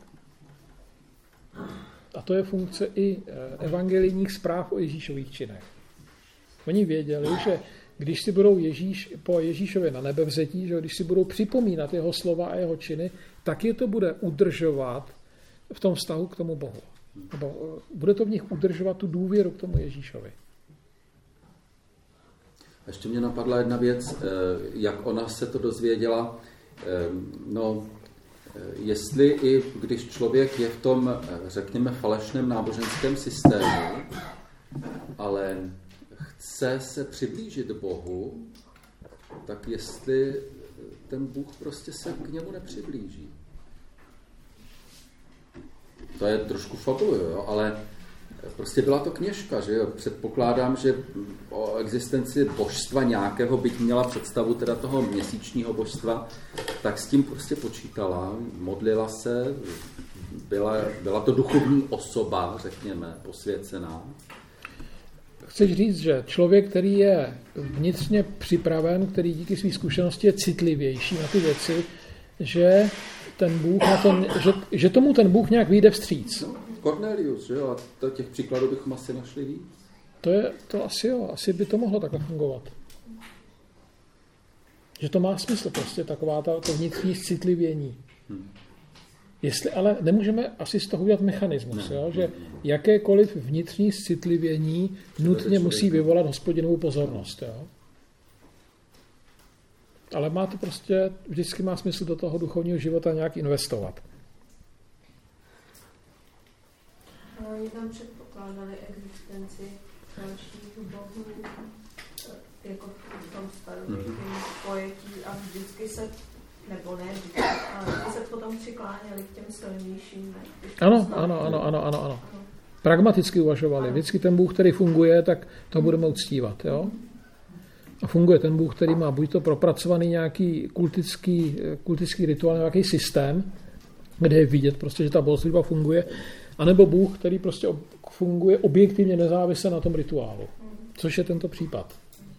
Speaker 1: A to je funkce i evangelijních zpráv o Ježíšových činech. Oni věděli, že když si budou po Ježíšově na nebevzetí, že když si budou připomínat jeho slova a jeho činy, tak je to bude udržovat v tom vztahu k tomu Bohu. Nebo bude to v nich udržovat tu důvěru k tomu Ježíšovi.
Speaker 3: Ještě mě napadla jedna věc, jak ona se to dozvěděla. Jestli i když člověk je v tom, řekněme, falešném náboženském systému, ale chce se přiblížit Bohu, tak jestli ten Bůh prostě se k němu nepřiblíží. To je trošku fabuluju, jo? Ale prostě byla to kněžka, že jo? Předpokládám, že o existenci božstva nějakého, byť měla představu teda toho měsíčního božstva, tak s tím prostě počítala, modlila se, byla to duchovní osoba, řekněme, posvěcená.
Speaker 1: Chceš říct, že člověk, který je vnitřně připraven, který díky své zkušenosti je citlivější na ty věci, že ten Bůh že tomu ten Bůh nějak vyjde vstříc.
Speaker 3: Cornelius, že jo? A těch příkladů bychom asi našli víc.
Speaker 1: To asi jo, asi by to mohlo takhle fungovat. Že to má smysl prostě, taková to vnitřní citlivění. Jestli, ale nemůžeme asi z toho udělat mechanismus, jo? Že jakékoliv vnitřní citlivění nutně musí vyvolat Hospodinovou pozornost. Jo? Ale má to prostě, vždycky má smysl do toho duchovního života nějak investovat.
Speaker 4: Oni tam předpokládali existenci dalších bohů, jako v tom starověkém pojetí a vždycky se, nebo ne vždycky, ale vždycky se potom přikláněli k těm silnějším.
Speaker 1: Ano. Pragmaticky uvažovali. Vždycky ten Bůh, který funguje, tak to budeme uctívat. Jo? A funguje ten Bůh, který má buď to propracovaný nějaký kultický rituál, nějaký systém, kde je vidět prostě, že ta bohoslužba funguje, anebo Bůh, který prostě funguje objektivně nezávisle na tom rituálu. Což je tento případ.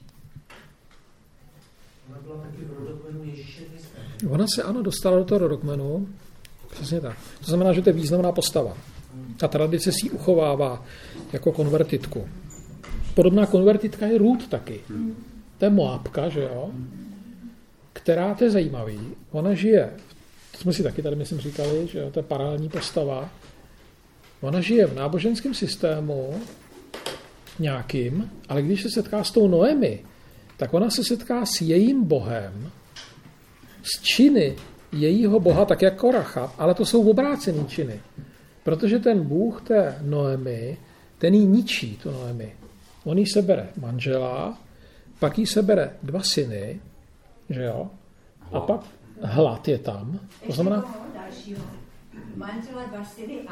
Speaker 5: Ona byla taky v rodokmenu Ježíše Krista.
Speaker 1: Ona se dostala do toho rodokmenu. Přesně tak. To znamená, že to je významná postava. Ta tradice si ji uchovává jako konvertitku. Podobná konvertitka je Rút taky. To je Moabka, že jo? Která, to je zajímavý. Ona žije, to jsme si taky tady myslím říkali, že jo? To je paralelní postava. Ona žije v náboženském systému nějakým, ale když se setká s tou Noemi, tak ona se setká s jejím bohem, s činy jejího boha, tak jako Rachab, ale to jsou obrácený činy. Protože ten Bůh té Noemi, ten jí ničí, tu Noemi. On jí sebere manžela, pak jí sebere 2 syny, že jo? A pak hlad je tam. To znamená...
Speaker 2: Manžela, 2 syny a...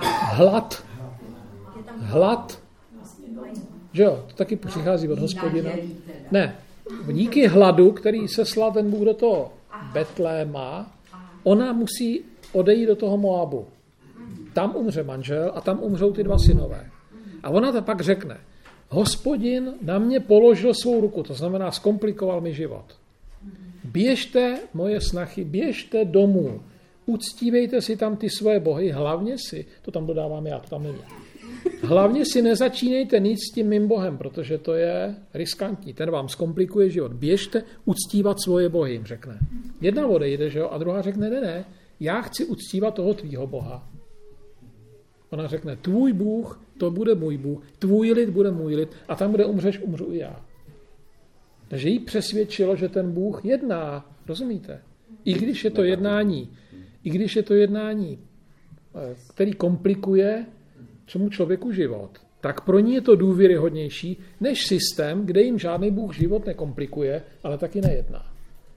Speaker 1: Hlad. Že jo? To taky přichází od Hospodina. Ne. Díky hladu, který seslal ten Bůh do toho Betléma, ona musí odejít do toho Moabu. Tam umře manžel a tam umřou ty 2 synové. A ona to pak řekne, Hospodin na mě položil svou ruku, to znamená zkomplikoval mi život. Běžte, moje snachy, běžte domů, uctívejte si tam ty svoje bohy, hlavně si, to tam dodávám já, to tam není, hlavně si nezačínejte nic s tím mým bohem, protože to je riskantní, ten vám zkomplikuje život. Běžte uctívat svoje bohy, jim řekne. Jedna odejde, že jo, a druhá řekne, ne, já chci uctívat toho tvýho boha. Ona řekne, tvůj Bůh, to bude můj Bůh, tvůj lid bude můj lid a tam, kde umřeš, umřu i já. Takže jí přesvědčilo, že ten Bůh jedná, rozumíte? I když je to jednání, který komplikuje čemu člověku život, tak pro ní je to důvěryhodnější než systém, kde jim žádný Bůh život nekomplikuje, ale taky nejedná.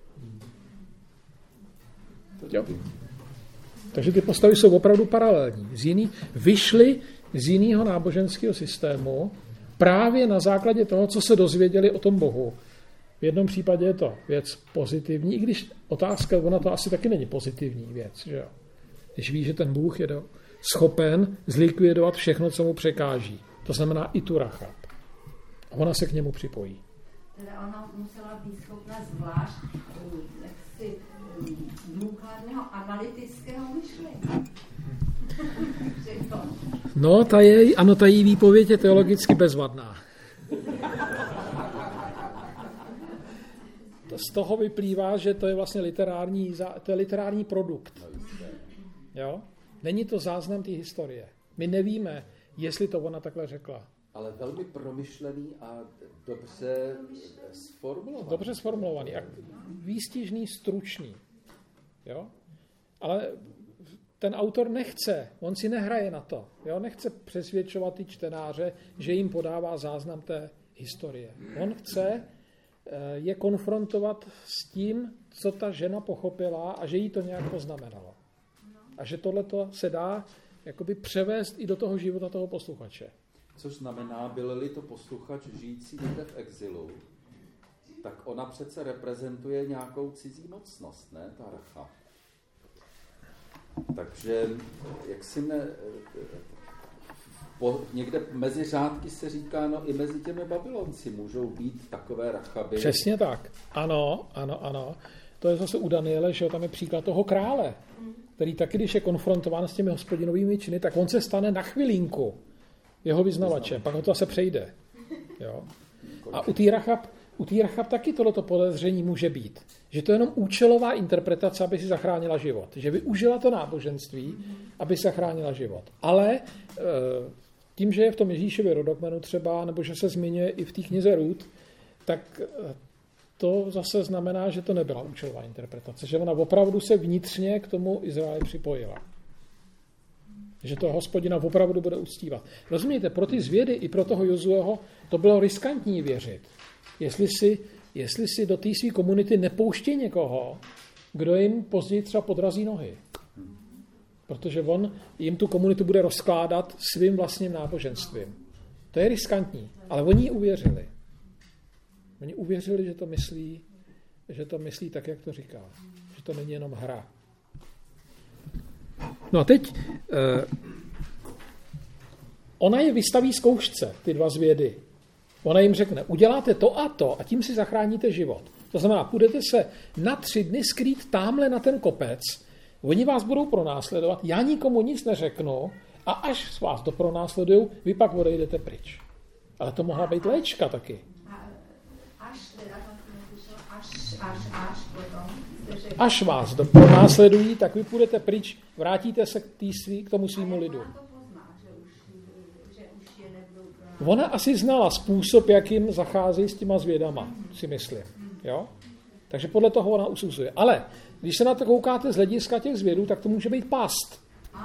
Speaker 1: Jo? Takže ty postavy jsou opravdu paralelní. Vyšly z jiného náboženského systému právě na základě toho, co se dozvěděli o tom Bohu. V jednom případě je to věc pozitivní, i když otázka, ona to asi taky není pozitivní věc. Že jo? Když ví, že ten Bůh je schopen zlikvidovat všechno, co mu překáží. To znamená i tu Rachab. A ona se k němu připojí.
Speaker 2: Teda ona musela být schopna zvlášť důkladného analytického myšlení.
Speaker 1: No, ta její výpověď je teologicky bezvadná. Z toho vyplývá, že to je vlastně literární produkt. Jo? Není to záznam té historie. My nevíme, jestli to ona takhle řekla.
Speaker 3: Ale velmi promyšlený a dobře sformulovaný.
Speaker 1: Dobře sformulovaný a výstižný, stručný. Jo? Ale ten autor nechce, on si nehraje na to. Jo? Nechce přesvědčovat ty čtenáře, že jim podává záznam té historie. On chce je konfrontovat s tím, co ta žena pochopila a že jí to nějak poznamenalo. A že tohleto se dá jakoby převést i do toho života toho posluchače.
Speaker 3: Což znamená, byl-li to posluchač žijící někde v exilu, tak ona přece reprezentuje nějakou cizí mocnost, ne, ta Rachab. Takže, jak si někde mezi řádky se říká, no i mezi těmi Babylonci můžou být takové Rachaby.
Speaker 1: Přesně tak. Ano. To je zase u Daniele, že tam je příklad toho krále, který taky, když je konfrontován s těmi Hospodinovými činy, tak on se stane na chvilinku jeho vyznavačem, pak ho to zase přejde. Jo? A u té Rachab taky tohleto podezření může být. Že to je jenom účelová interpretace, aby si zachránila život. Že využila to náboženství, aby si zachránila život. Ale tím, že je v tom Ježíšově rodokmenu třeba, nebo že se zmiňuje i v té knize Rut, tak to zase znamená, že to nebyla účelová interpretace. Že ona opravdu se vnitřně k tomu Izraeli připojila. Že to Hospodina opravdu bude uctívat. Rozumíte, pro ty zvědy i pro toho Jozueho to bylo riskantní věřit. Jestli si do té své komunity nepouští někoho, kdo jim později třeba podrazí nohy. Protože on jim tu komunitu bude rozkládat svým vlastním náboženstvím. To je riskantní, ale oni ji uvěřili. Oni uvěřili, že to myslí tak, jak to říká. Že to není jenom hra. No a teď ona je vystaví zkoušce, ty dva zvědy. Ona jim řekne, uděláte to a tím si zachráníte život. To znamená, půjdete se na 3 dny skrýt támhle na ten kopec, oni vás budou pronásledovat, já nikomu nic neřeknu a až vás dopronásledujou, vy pak odejdete pryč. Ale to mohla být léčka taky. Až vás pronásledují, tak vy půjdete pryč, vrátíte se k tomu svýmu lidu. Ona asi znala způsob, jakým zacházejí s těma zvědama, si myslím. Jo? Takže podle toho ona usuzuje. Ale když se na to koukáte z hlediska těch zvědů, tak to může být past.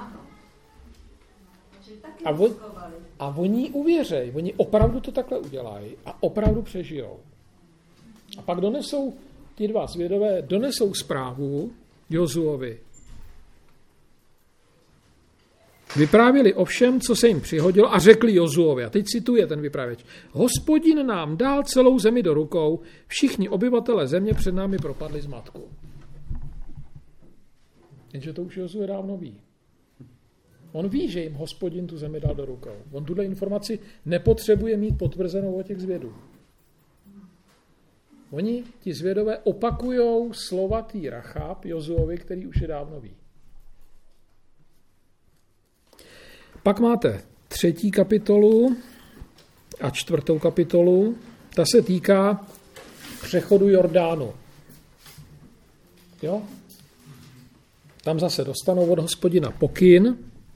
Speaker 1: A oni uvěřejí, oni opravdu to takhle udělají a opravdu přežijou. A pak ti dva zvědové donesou zprávu Jozuovi. Vyprávěli o všem, co se jim přihodilo a řekli Jozuovi. A teď cituje ten vypravěč. Hospodin nám dal celou zemi do rukou, všichni obyvatelé země před námi propadli zmatku. Jenže to už Jozue dávno ví. On ví, že jim Hospodin tu zemi dal do rukou. On tuhle informaci nepotřebuje mít potvrzenou od těch zvědů. Oni, ti zvědové, opakujou slova tý Rachab Jozuovi, který už je dávno ví. Pak máte 3. kapitolu a 4. kapitolu. Ta se týká přechodu Jordánu. Jo? Tam zase dostanou od Hospodina pokyn.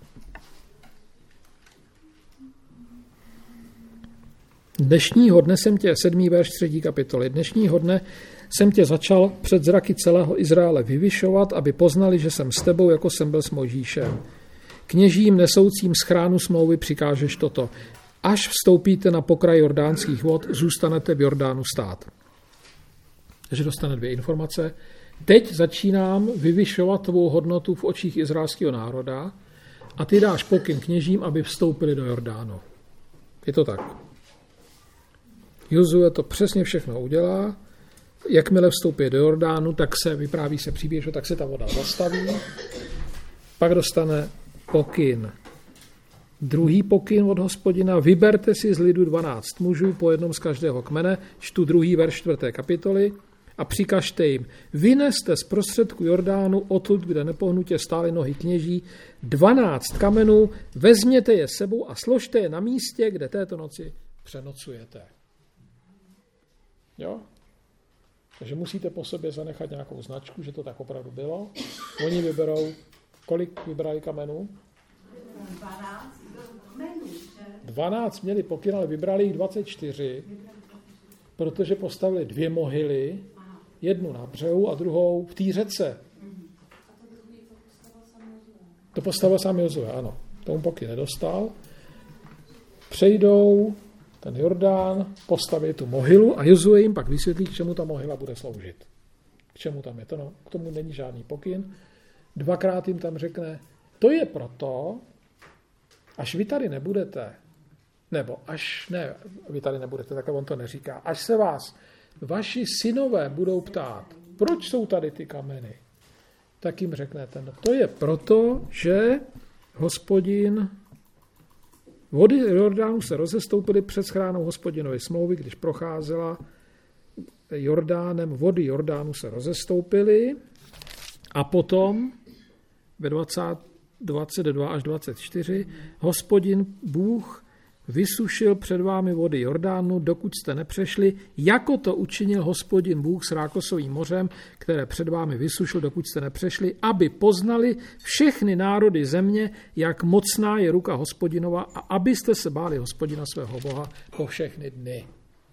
Speaker 1: Dnešního dne jsem tě, 7. verš 3. kapitoly, dnešního dne jsem tě začal před zraky celého Izraele vyvyšovat, aby poznali, že jsem s tebou, jako jsem byl s Mojžíšem. Kněžím nesoucím z chránu smlouvy přikážeš toto. Až vstoupíte na pokraj jordánských vod, zůstanete v Jordánu stát. Takže dostane 2 informace. Teď začínám vyvyšovat tvou hodnotu v očích izraelského národa a ty dáš pokyn kněžím, aby vstoupili do Jordánu. Je to tak. Jozue to přesně všechno udělá. Jakmile vstoupí do Jordánu, tak vypráví se příběh, že tak se ta voda zastaví. Pak dostane pokyn. 2. pokyn od Hospodina. Vyberte si z lidu 12 mužů, po jednom z každého kmene. Čtu 2. verš 4. kapitoly. A přikažte jim, vyneste z prostředku Jordánu, odtud, kde nepohnutě stály nohy kněží, 12 kamenů, vezměte je sebou a složte je na místě, kde této noci přenocujete. Jo? Takže musíte po sobě zanechat nějakou značku, že to tak opravdu bylo. Oni vyberou, kolik vybrali kamenů? 12 měli pokyn, ale vybrali jich 24, protože postavili 2 mohyly, jednu na břehu a druhou v té řece. To postavil sám Jozue, ano. Tomu pokyn nedostal. Přejdou ten Jordán, postaví tu mohylu a Jozue jim pak vysvětlí, k čemu ta mohyla bude sloužit. K čemu tam je to? No, k tomu není žádný pokyn. 2krát jim tam řekne, to je proto, až vy tady nebudete, nebo až ne, vy tady nebudete, tak on to neříká, až se vás vaši synové budou ptát, proč jsou tady ty kameny, tak jim řeknete, no to je proto, že Hospodin, vody Jordánu se rozestoupily před schránou Hospodinovy smlouvy, když procházela Jordánem, vody Jordánu se rozestoupily a potom ve 22 až 24 Hospodin Bůh vysušil před vámi vody Jordánu, dokud jste nepřešli, jako to učinil Hospodin Bůh s Rákosovým mořem, které před vámi vysušil, dokud jste nepřešli, aby poznali všechny národy země, jak mocná je ruka Hospodinova a abyste se báli Hospodina svého Boha po všechny dny.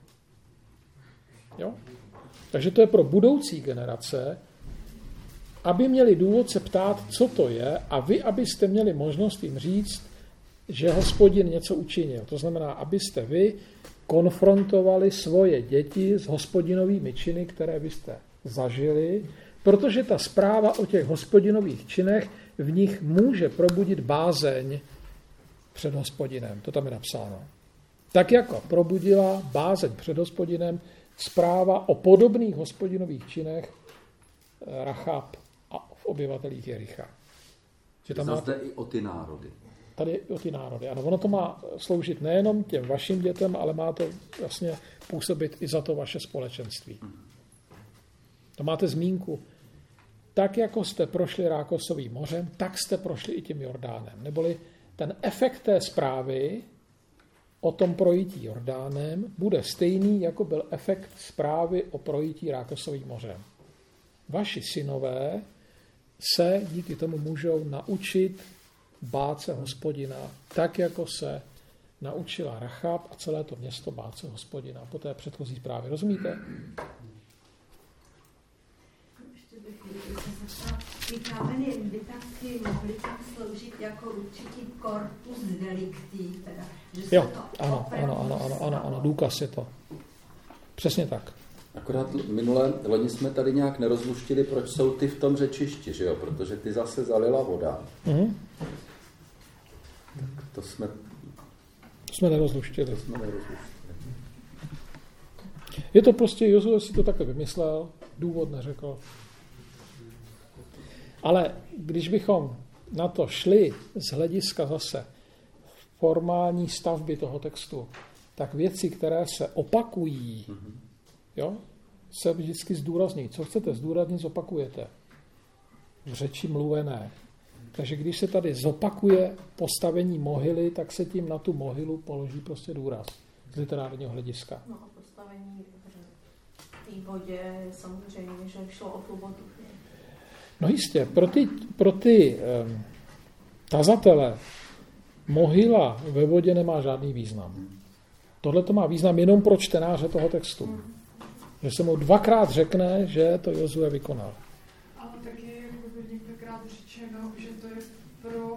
Speaker 1: Jo? Takže to je pro budoucí generace, aby měli důvod se ptát, co to je, a vy, abyste měli možnost jim říct, že Hospodin něco učinil. To znamená, abyste vy konfrontovali svoje děti s Hospodinovými činy, které byste zažili, protože ta zpráva o těch Hospodinových činech v nich může probudit bázeň před Hospodinem. To tam je napsáno. Tak jako probudila bázeň před Hospodinem zpráva o podobných Hospodinových činech Rachab a v obyvatelích Jericha. Že tam
Speaker 3: zde i o ty národy.
Speaker 1: Tady o ty národy. Ano, ono to má sloužit nejenom těm vašim dětem, ale má to vlastně působit i za to vaše společenství. To máte zmínku. Tak, jako jste prošli Rákosovým mořem, tak jste prošli i tím Jordánem. Neboli ten efekt té zprávy o tom projití Jordánem bude stejný, jako byl efekt zprávy o projití Rákosovým mořem. Vaši synové se díky tomu můžou naučit bát se Hospodina, tak jako se naučila Rachab a celé to město bát se Hospodina po té předchozí zprávě. Rozumíte?
Speaker 2: Ještě bych ty kameny by taky mohly tak sloužit jako určitý korpus delicti, teda, že se
Speaker 1: Jo,
Speaker 2: to
Speaker 1: ano, důkaz je to. Přesně tak.
Speaker 3: Akorát loni jsme tady nějak nerozluštili, proč jsou ty v tom řečišti, že jo? Protože ty zase zalila voda.
Speaker 1: Mm-hmm.
Speaker 3: To jsme
Speaker 1: nerozluštili. Je to prostě, Jozue si to takhle vymyslel, důvod neřekl. Ale když bychom na to šli z hlediska zase formální stavby toho textu, tak věci, které se opakují, jo, se vždycky zdůrazní. Co chcete zdůraznit, zopakujete. V řeči mluvené. Takže když se tady zopakuje postavení mohyly, tak se tím na tu mohylu položí prostě důraz z literárního hlediska.
Speaker 4: No a postavení v té vodě samozřejmě, že šlo o tu vodu.
Speaker 1: No jistě, pro ty tazatele mohyla ve vodě nemá žádný význam. Tohle to má význam jenom pro čtenáře toho textu. Že se mu dvakrát řekne, že to Jozue vykonal.
Speaker 6: Ale taky je několikrát řečeno, že to je pro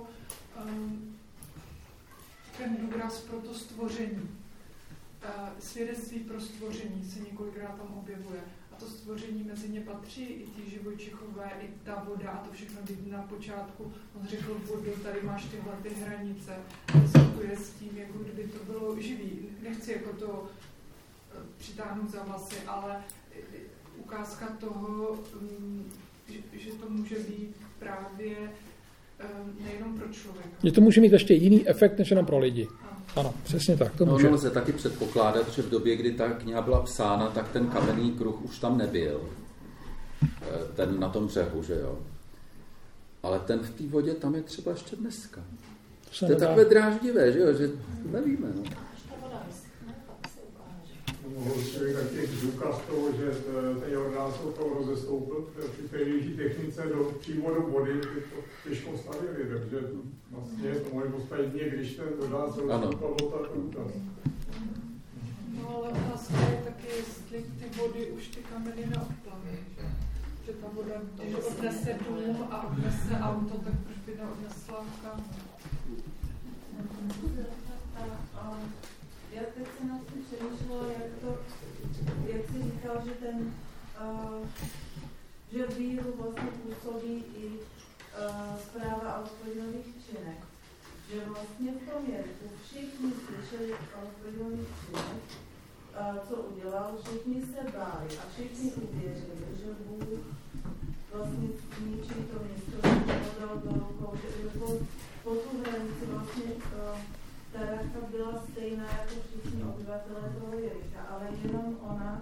Speaker 6: ten důraz pro to stvoření. Svědectví pro stvoření se několikrát tam objevuje. A to stvoření mezi ně patří i ti živočichové, i ta voda a to všechno, kdy na počátku on řekl vodu, tady máš tyhle ty hranice. Diskutuje s tím, jako kdyby to bylo živý. Nechci jako to přitáhnout za vlasy, ale ukázka toho, že to může být právě nejenom pro člověka.
Speaker 1: Že to může mít ještě jiný efekt, než jenom pro lidi. Ano, přesně tak. To může.
Speaker 3: No, lze taky předpokládat, že v době, kdy ta kniha byla psána, tak ten kamenný kruh už tam nebyl. Ten na tom břehu, že jo. Ale ten v té vodě tam je třeba ještě dneska. To je takové dráždivé, že jo, že nevíme. No.
Speaker 7: Mohl člověk taky důkaz toho, že ten Jordán se toho rozestoupil při té její technice přímo do vody, to těžko stavili, takže vlastně to mohli postavit dně, když ten Jordán se rozestoupil, tak důkaz.
Speaker 6: No ale otázka je taky, jestli ty vody už ty kameny neodplaví. Že ta voda, když odnese dům a odnese auto, tak proč by neodnesla kamen?
Speaker 8: Já teď se na tím přemýšlela, jak jsi říkal, že že víru vlastně působí i zpráva o Hospodinových činech. Že vlastně v tom Jerichu všichni slyšeli o Hospodinových činech, co udělal, všichni se báli a všichni uvěřili, že Bůh vlastně zničí to město, že podal do rukou, že po tu hranici vlastně ta Rachab byla stejná jako všichni obyvatelé toho Jericha, ale jenom ona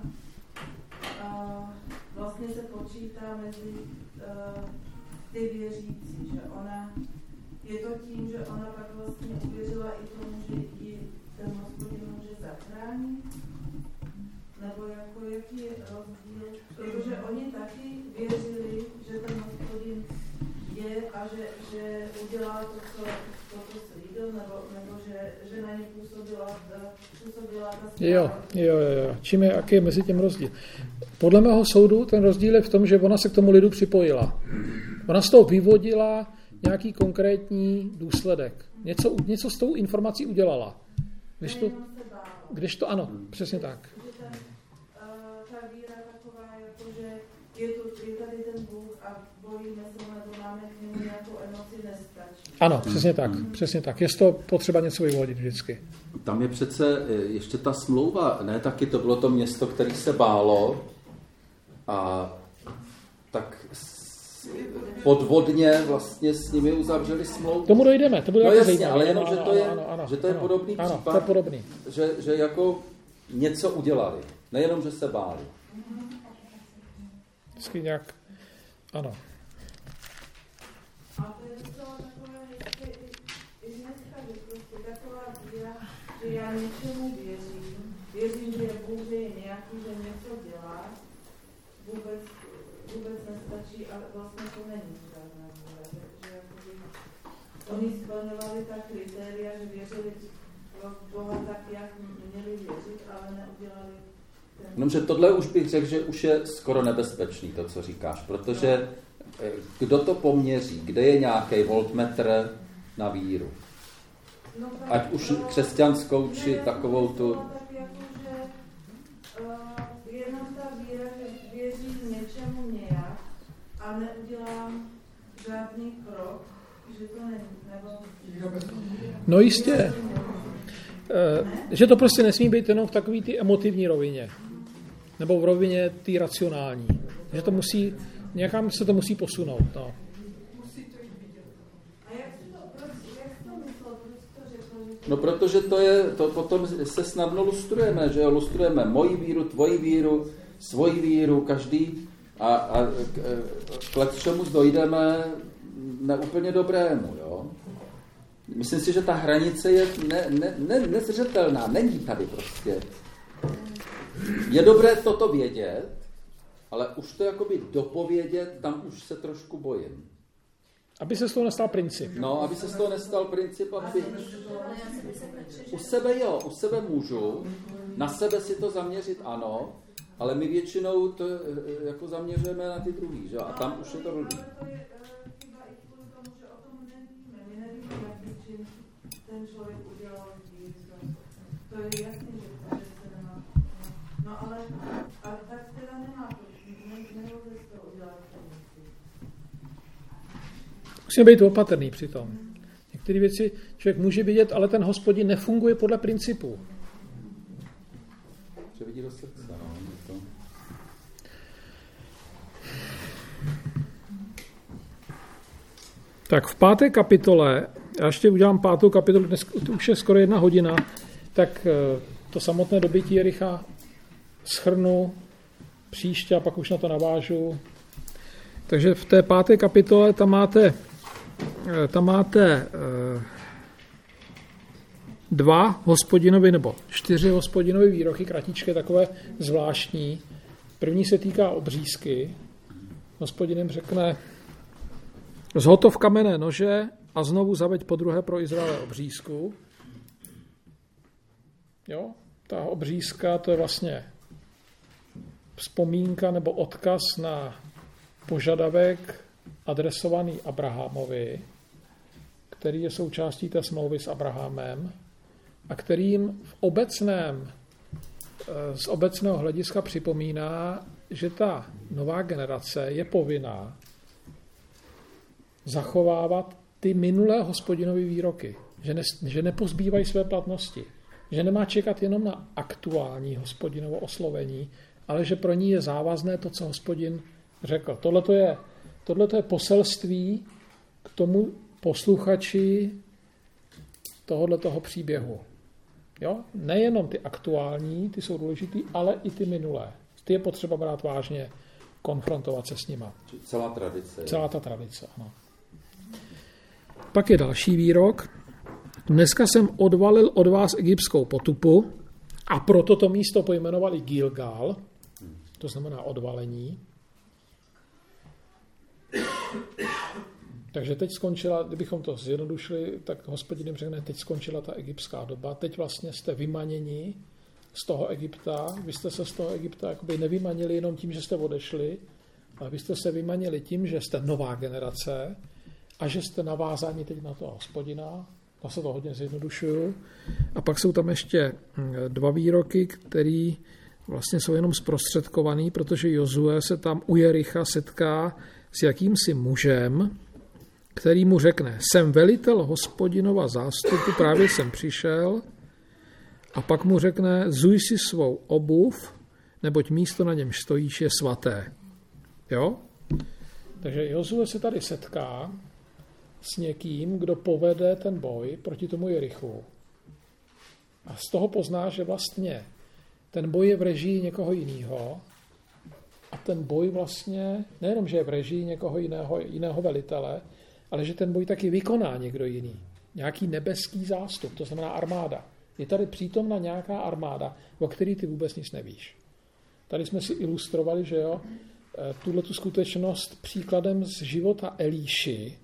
Speaker 8: vlastně se počítá mezi ty věřící, že ona, je to tím, že ona pak vlastně uvěřila i tomu, že ji ten Hospodin může zachránit? Nebo jako jaký je rozdíl? Protože oni taky věřili, že ten Hospodin je a že udělá to, co slíbil, nebo že na ně působila ta
Speaker 1: zpráva. Jo. Jaký je mezi tím rozdíl? Podle mého soudu ten rozdíl je v tom, že ona se k tomu lidu připojila. Ona z toho vyvodila nějaký konkrétní důsledek. Něco s tou informací udělala. Když to ano, přesně tak.
Speaker 8: Ta víra taková, jako že je tady ten Bůh a bojíme se, nebo máme k němu nějakou emoci, nestačí.
Speaker 1: Ano, přesně tak. Je z toho potřeba něco vyvodit vždycky.
Speaker 3: Tam je přece ještě ta smlouva, ne? Taky to bylo to město, které se bálo a tak podvodně vlastně s nimi uzavřeli smlouvu.
Speaker 1: Tomu dojdeme, to bude
Speaker 3: no
Speaker 1: jako
Speaker 3: jasně,
Speaker 1: zajímavé.
Speaker 3: ale jenom, že to je podobný
Speaker 1: ano,
Speaker 3: případ,
Speaker 1: to je podobný.
Speaker 3: Že jako něco udělali, nejenom, že se báli.
Speaker 1: Vždycky nějak, ano.
Speaker 8: A to je docela takové, i dneska, že prostě taková víra, že já něčemu věřím, že Bůh je nějaký, že něco dělá, vůbec nestačí, ale vlastně to není žádná víra, že jakoby oni splňovali ta kritéria, že věřili v Boha tak, jak měli věřit, ale neudělali
Speaker 3: No, že tohle už bych řekl, že už je skoro nebezpečný, to, co říkáš, protože kdo to poměří, kde je nějaký voltmetr na víru? Ať už křesťanskou, či takovou tu...
Speaker 8: Jenom ta víra, že věřím něčemu nějak a neudělám žádný krok, že to není, nebo...
Speaker 1: No jistě. Že to prostě nesmí být jenom v takové ty emotivní rovině. Nebo v rovině té racionální. Že to musí, někam se to musí posunout. No.
Speaker 3: No, protože to potom se snadno lustrujeme, že jo, lustrujeme moji víru, tvoji víru, svoji víru, každý a k čemu dojdeme neúplně dobrému, jo. Myslím si, že ta hranice je nezřetelná, není tady prostě. Je dobré toto vědět, ale už to jakoby dopovědět, tam už se trošku bojím.
Speaker 1: Aby se z toho nestal princip.
Speaker 3: No, aby se z toho nestal princip, aby... U sebe můžu, na sebe si to zaměřit, ano, ale my většinou to jako zaměřujeme na ty druhý, že? A tam už je to blbý.
Speaker 8: Ten člověk udělal víc. To je jasný, že se nemá. No ale tak teda nemá to. Nemůže se to udělat.
Speaker 1: Musíme být opatrný při tom. Některé věci člověk může vidět, ale ten Hospodin nefunguje podle principů.
Speaker 3: Že vidí do srdce, no. To...
Speaker 1: Tak v 5. kapitole, já ještě udělám 5. kapitolu, dnes už je skoro 1 hodina, tak to samotné dobytí Jericha shrnu příště a pak už na to navážu. Takže v té 5. kapitole tam máte 2 Hospodinovi nebo 4 Hospodinovi výroky, kratičké, takové zvláštní. První se týká obřízky. Hospodin jim řekne: zhotov kamenné nože a znovu zaveď podruhé pro Izraele obřízku. Jo, ta obřízka, to je vlastně vzpomínka nebo odkaz na požadavek adresovaný Abrahamovi, který je součástí té smlouvy s Abrahamem a kterým z obecného hlediska připomíná, že ta nová generace je povinná zachovávat ty minulé Hospodinovy výroky, že nepozbývají své platnosti, že nemá čekat jenom na aktuální Hospodinovo oslovení, ale že pro ní je závazné to, co Hospodin řekl. Tohle je poselství k tomu posluchači tohoto příběhu. Jo? Nejenom ty aktuální, ty jsou důležitý, ale i ty minulé. Ty je potřeba brát vážně, konfrontovat se s nima.
Speaker 3: Celá tradice.
Speaker 1: Celá ta tradice, ano. Pak je další výrok. dneska jsem odvalil od vás egyptskou potupu a proto to místo pojmenovali Gilgal, to znamená odvalení. Takže teď skončila, kdybychom to zjednodušili, tak Hospodin jim řekne, teď skončila ta egyptská doba, teď vlastně jste vymaněni z toho Egypta, vy jste se z toho Egypta jakoby nevymanili jenom tím, že jste odešli, ale vy jste se vymanili tím, že jste nová generace a že jste navázáni teď na toho Hospodina. Já se to hodně zjednodušuju. A pak jsou tam ještě 2 výroky, které vlastně jsou jenom zprostředkovaný, protože Jozue se tam u Jericha setká s jakýmsi mužem, který mu řekne, jsem velitel Hospodinova zástupu, právě jsem přišel, a pak mu řekne, zuj si svou obuv, neboť místo na něm stojíš je svaté. Jo? Takže Jozue se tady setká s někým, kdo povede ten boj proti tomu Jerichu. A z toho pozná, že vlastně ten boj je v režii někoho jiného a ten boj vlastně nejenom, že je v režii někoho jiného velitele, ale že ten boj taky vykoná někdo jiný. Nějaký nebeský zástup, to znamená armáda. Je tady přítomna nějaká armáda, o který ty vůbec nic nevíš. Tady jsme si ilustrovali, že jo, tuhletu skutečnost příkladem z života Elíši,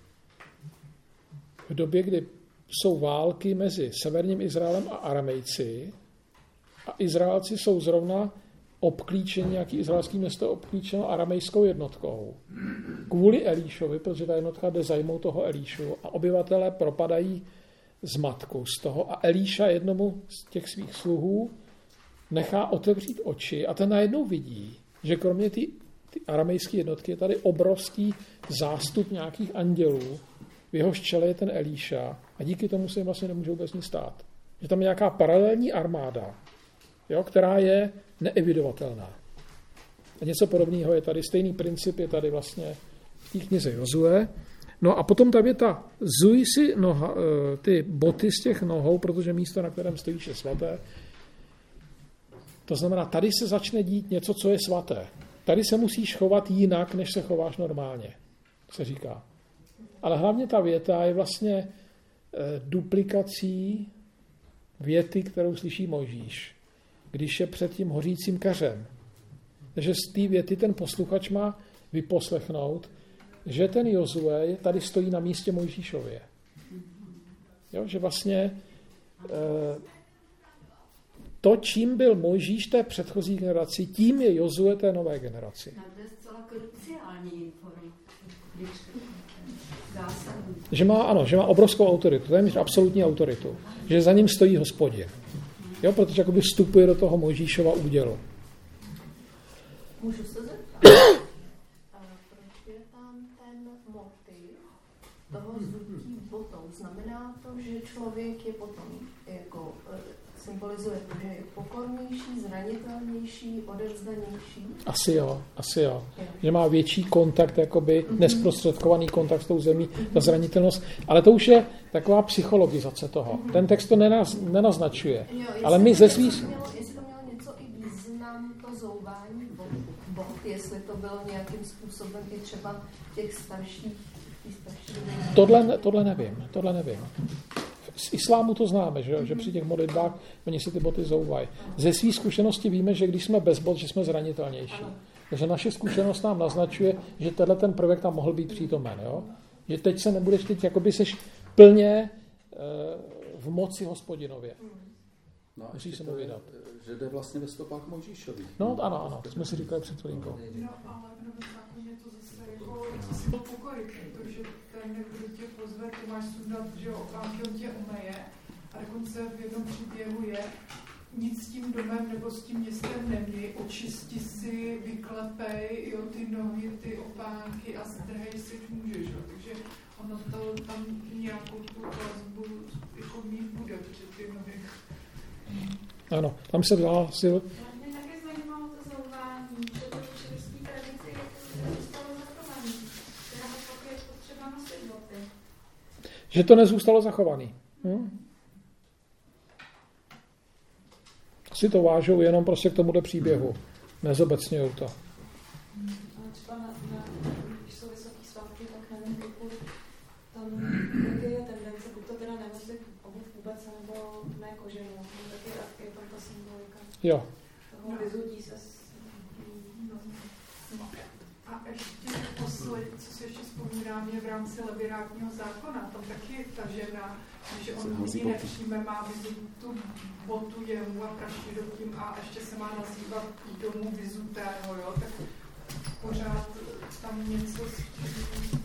Speaker 1: v době, kdy jsou války mezi severním Izraelem a Aramejci a Izraelci jsou zrovna obklíčeni, nějaký izraelský město obklíčeno aramejskou jednotkou. Kvůli Elíšovi, protože ta jednotka jde zajmout toho Elíšu a obyvatelé propadají zmatku z toho a Elíša jednomu z těch svých sluhů nechá otevřít oči a ten najednou vidí, že kromě ty aramejské jednotky je tady obrovský zástup nějakých andělů, v jehož čele je ten Elíša a díky tomu se jim vlastně nemůže vůbec nic stát. Že tam je nějaká paralelní armáda, jo, která je neevidovatelná. A něco podobného je tady, stejný princip je tady vlastně v té knize Jozue. No a potom ta věta, zuj si ty boty z těch nohou, protože místo, na kterém stojíš, je svaté. To znamená, tady se začne dít něco, co je svaté. Tady se musíš chovat jinak, než se chováš normálně, se říká. Ale hlavně ta věta je vlastně duplikací věty, kterou slyší Mojžíš, když je před tím hořícím keřem. Takže z té věty ten posluchač má vyposlechnout, že ten Jozue tady stojí na místě Mojžíšově. Jo, že vlastně to, čím byl Mojžíš té předchozí generaci, tím je Jozue té nové generaci.
Speaker 2: To je zcela kruciální informace.
Speaker 1: Že má obrovskou autoritu, téměř absolutní autoritu. Že za ním stojí Hospodin. Jo, protože jakoby vstupuje do toho Mojžíšova údělu.
Speaker 4: Můžu se zeptat? Proč je tam ten motiv toho zutí botou? Znamená to, že člověk je potom jako symbolizuje to, že je pokornější, zranitelnější, odevzdanější?
Speaker 1: Asi jo. Že má větší kontakt, jakoby nesprostředkovaný kontakt s tou zemí, ta zranitelnost. Ale to už je taková psychologizace toho. Ten text to nenaznačuje.
Speaker 4: Jo,
Speaker 1: ale my ze svých...
Speaker 4: Jestli to mělo něco i význam, to zouvání bot, jestli to bylo nějakým způsobem i třeba těch starších.
Speaker 1: Tohle nevím. Z islámu to známe, že při těch modlitbách oni si ty boty zouvají. Ze svých zkušeností víme, že když jsme bez bot, že jsme zranitelnější. Takže naše zkušenost nám naznačuje, že tenhle ten prvek tam mohl být přítomen. Jo? Že teď se nebudeš, teď jakoby seš plně v moci Hospodinově.
Speaker 3: No, musíš se mu vydat. Že jde vlastně ve stopách Mojžíšových.
Speaker 1: No ano, to jsme si říkali před chvilinkou.
Speaker 6: No, ale v Novém zákoně to zase jako si pokory, protože ten, kdo tě pozve, ty máš sundat, že opánky, on tě umeje. A dokonce v jednom příběhu je, nic s tím domem nebo s tím městem neměj, očisti si, vyklepej, jo, ty nohy, ty opánky a zdrhej si, můžeš, jo. Takže ono to tam nějakou tu vazbu jako mít bude, protože ty nohy...
Speaker 1: Ano, tam se hlásil.
Speaker 9: Mě také zajímalo to zouvání, že to v židovské tradici nezůstalo zachovaný. Teda pak je potřeba nosit boty.
Speaker 1: Že to nezůstalo zachovaný. Si to vážou jenom prostě k tomuhle příběhu. Nezobecňujou to.
Speaker 10: Ale třeba když jsou vysoký svátky, tak nevím, pokud tam je tendence, buď to teda nenosit
Speaker 9: koženu. Taky je tam ta symbolika.
Speaker 1: Jo.
Speaker 9: Toho vyzudí se
Speaker 6: A ještě poslední, co si ještě vzpomínám, je v rámci levirátního zákona. Tam taky ta žena, když on ji nepřijme, má vyzutou botu jemu a praští do tím a ještě se má nazývat domů vyzutého, jo? Tak pořád tam něco s tím